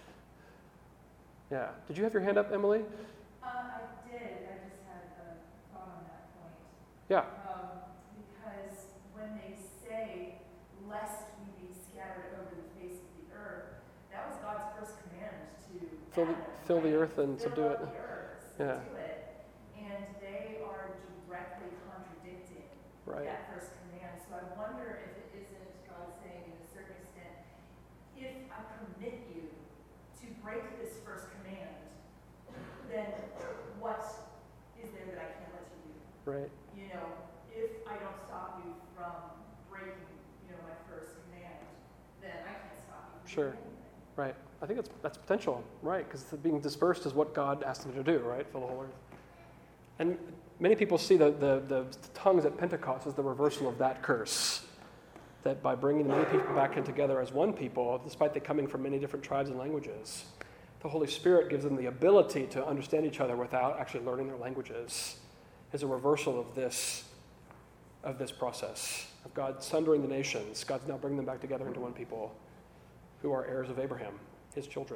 Yeah. Did you have your hand up, Emily? Uh, I did. I just had a thought on that point. Yeah. Um, because when they say, lest we be scattered over the face of the earth, that was God's first command to Fill the, Adam, fill the right? earth and Fill subdue it. up the earth, Yeah. subdue it. And they are directly contradicting Right. that first command. So I wonder if it isn't God saying, in a certain extent, if I permit you to break this first command, then what is there that I can't let you do? Right. You know, if I don't stop you from breaking, you know, my first command, then I can't stop you from Sure. doing anything. Right. I think that's that's potential, right? Because being dispersed is what God asked them to do, right? For the whole earth. And many people see the, the, the tongues at Pentecost as the reversal of that curse. That by bringing many people back in together as one people, despite they coming from many different tribes and languages, the Holy Spirit gives them the ability to understand each other without actually learning their languages. Is a reversal of this, of this process of God sundering the nations. God's now bringing them back together into one people, who are heirs of Abraham, his children.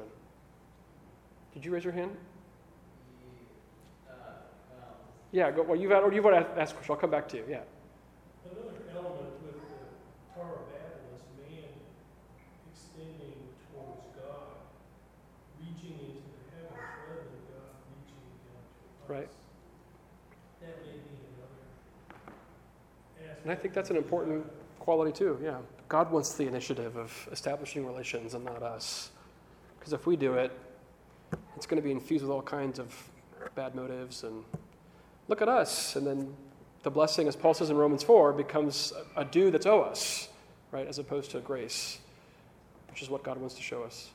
Did you raise your hand? Uh, well, Yeah. Go, well, you've or you want to ask a question? I'll come back to you. Yeah. Another element with the Tower of Babel is man extending towards God, reaching into the heavens rather than God reaching down to us. Right. That may be another aspect. And I think that's an important quality too. Yeah. God wants the initiative of establishing relations and not us. Because if we do it, it's going to be infused with all kinds of bad motives and look at us. And then the blessing, as Paul says in Romans four, becomes a due that's owe us, right? As opposed to grace, which is what God wants to show us.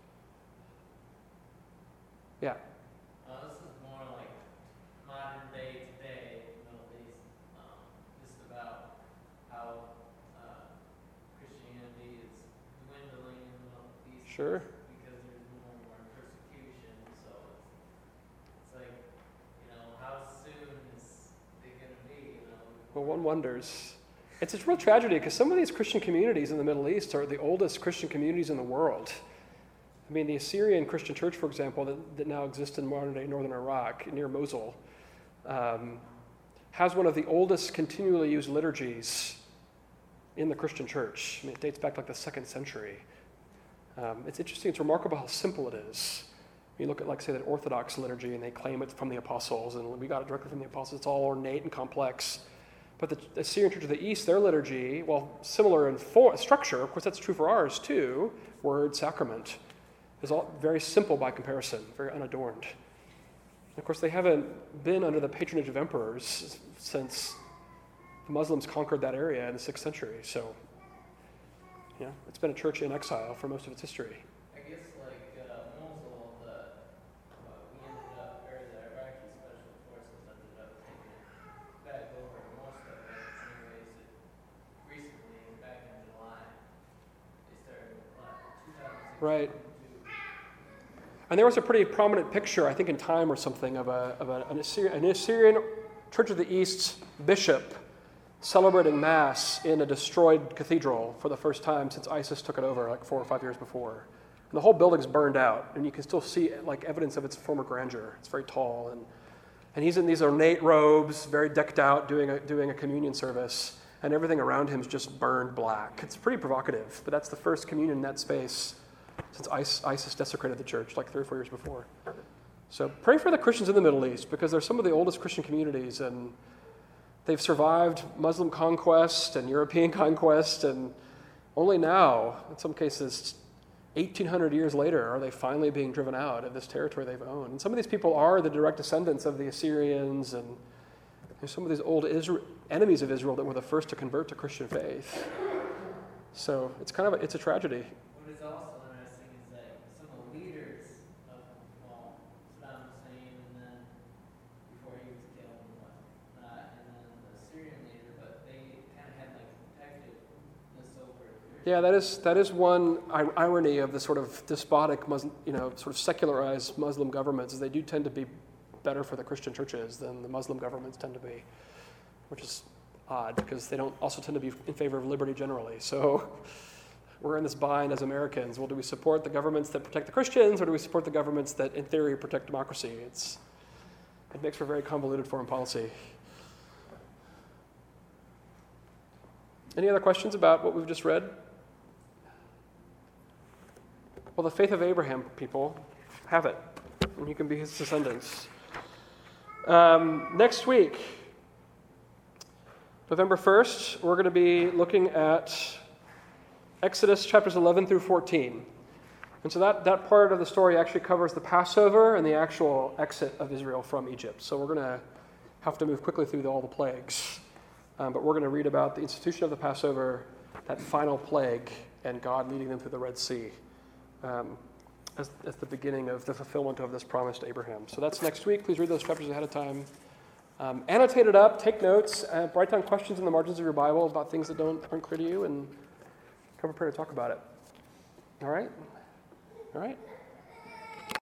Yeah. Uh, this is more like modern day today, Middle East, um, just about how uh, Christianity is dwindling in the Middle East. Sure. Because there's more and more persecution, so it's, it's like, you know, how soon is it going to be, you know? Well, one wonders. It's a real tragedy because some of these Christian communities in the Middle East are the oldest Christian communities in the world. I mean, the Assyrian Christian church, for example, that, that now exists in modern-day northern Iraq, near Mosul, um, has one of the oldest continually used liturgies in the Christian church. I mean, it dates back like the second century. Um, it's interesting, it's remarkable how simple it is. You look at, like, say, that Orthodox liturgy, and they claim it from the apostles, and we got it directly from the apostles. It's all ornate and complex. But the, the Assyrian Church of the East, their liturgy, while similar in for, structure, of course that's true for ours too, word, sacrament, is all very simple by comparison, very unadorned. And of course, they haven't been under the patronage of emperors since the Muslims conquered that area in the sixth century. So, you know, it's been a church in exile for most of its history. I guess like uh, Mosul, the, uh, we ended up, or the Iraqi special forces ended up taking it back over most of it. Anyways, it recently, back in July, they started, what, two thousand sixteen? Right. And there was a pretty prominent picture, I think in Time or something, of, a, of a, an, Assyrian, an Assyrian Church of the East bishop celebrating Mass in a destroyed cathedral for the first time since ISIS took it over like four or five years before. And the whole building's burned out, and you can still see like evidence of its former grandeur. It's very tall, and and he's in these ornate robes, very decked out, doing a, doing a communion service, and everything around him is just burned black. It's pretty provocative, but that's the first communion in that space since ISIS desecrated the church like three or four years before. So pray for the Christians in the Middle East, because they're some of the oldest Christian communities, and they've survived Muslim conquest and European conquest, and only now, in some cases, eighteen hundred years later, are they finally being driven out of this territory they've owned. And some of these people are the direct descendants of the Assyrians and some of these old Israel, enemies of Israel that were the first to convert to Christian faith. So it's kind of a, it's a tragedy. What is also interesting is that some of the leaders of, well, Saddam Hussein, and then before he was killed, and what, uh, and then the Syrian leader, but they kind of had like protected this over. Yeah, that is that is one I- irony of the sort of despotic, Muslim, you know, sort of secularized Muslim governments, is they do tend to be better for the Christian churches than the Muslim governments tend to be, which is odd because they don't also tend to be in favor of liberty generally. So we're in this bind as Americans. Well, do we support the governments that protect the Christians, or do we support the governments that, in theory, protect democracy? It's it makes for very convoluted foreign policy. Any other questions about what we've just read? Well, the faith of Abraham, people, have it, and you can be his descendants. Um, next week, November first, we're going to be looking at Exodus chapters eleven through fourteen. And so that, that part of the story actually covers the Passover and the actual exit of Israel from Egypt. So we're going to have to move quickly through all the plagues. Um, but we're going to read about the institution of the Passover, that final plague, and God leading them through the Red Sea um, as, as the beginning of the fulfillment of this promise to Abraham. So that's next week. Please read those chapters ahead of time. Um, annotate it up, take notes, uh, write down questions in the margins of your Bible about things that don't aren't clear to you, and come prepared to talk about it. All right? All right?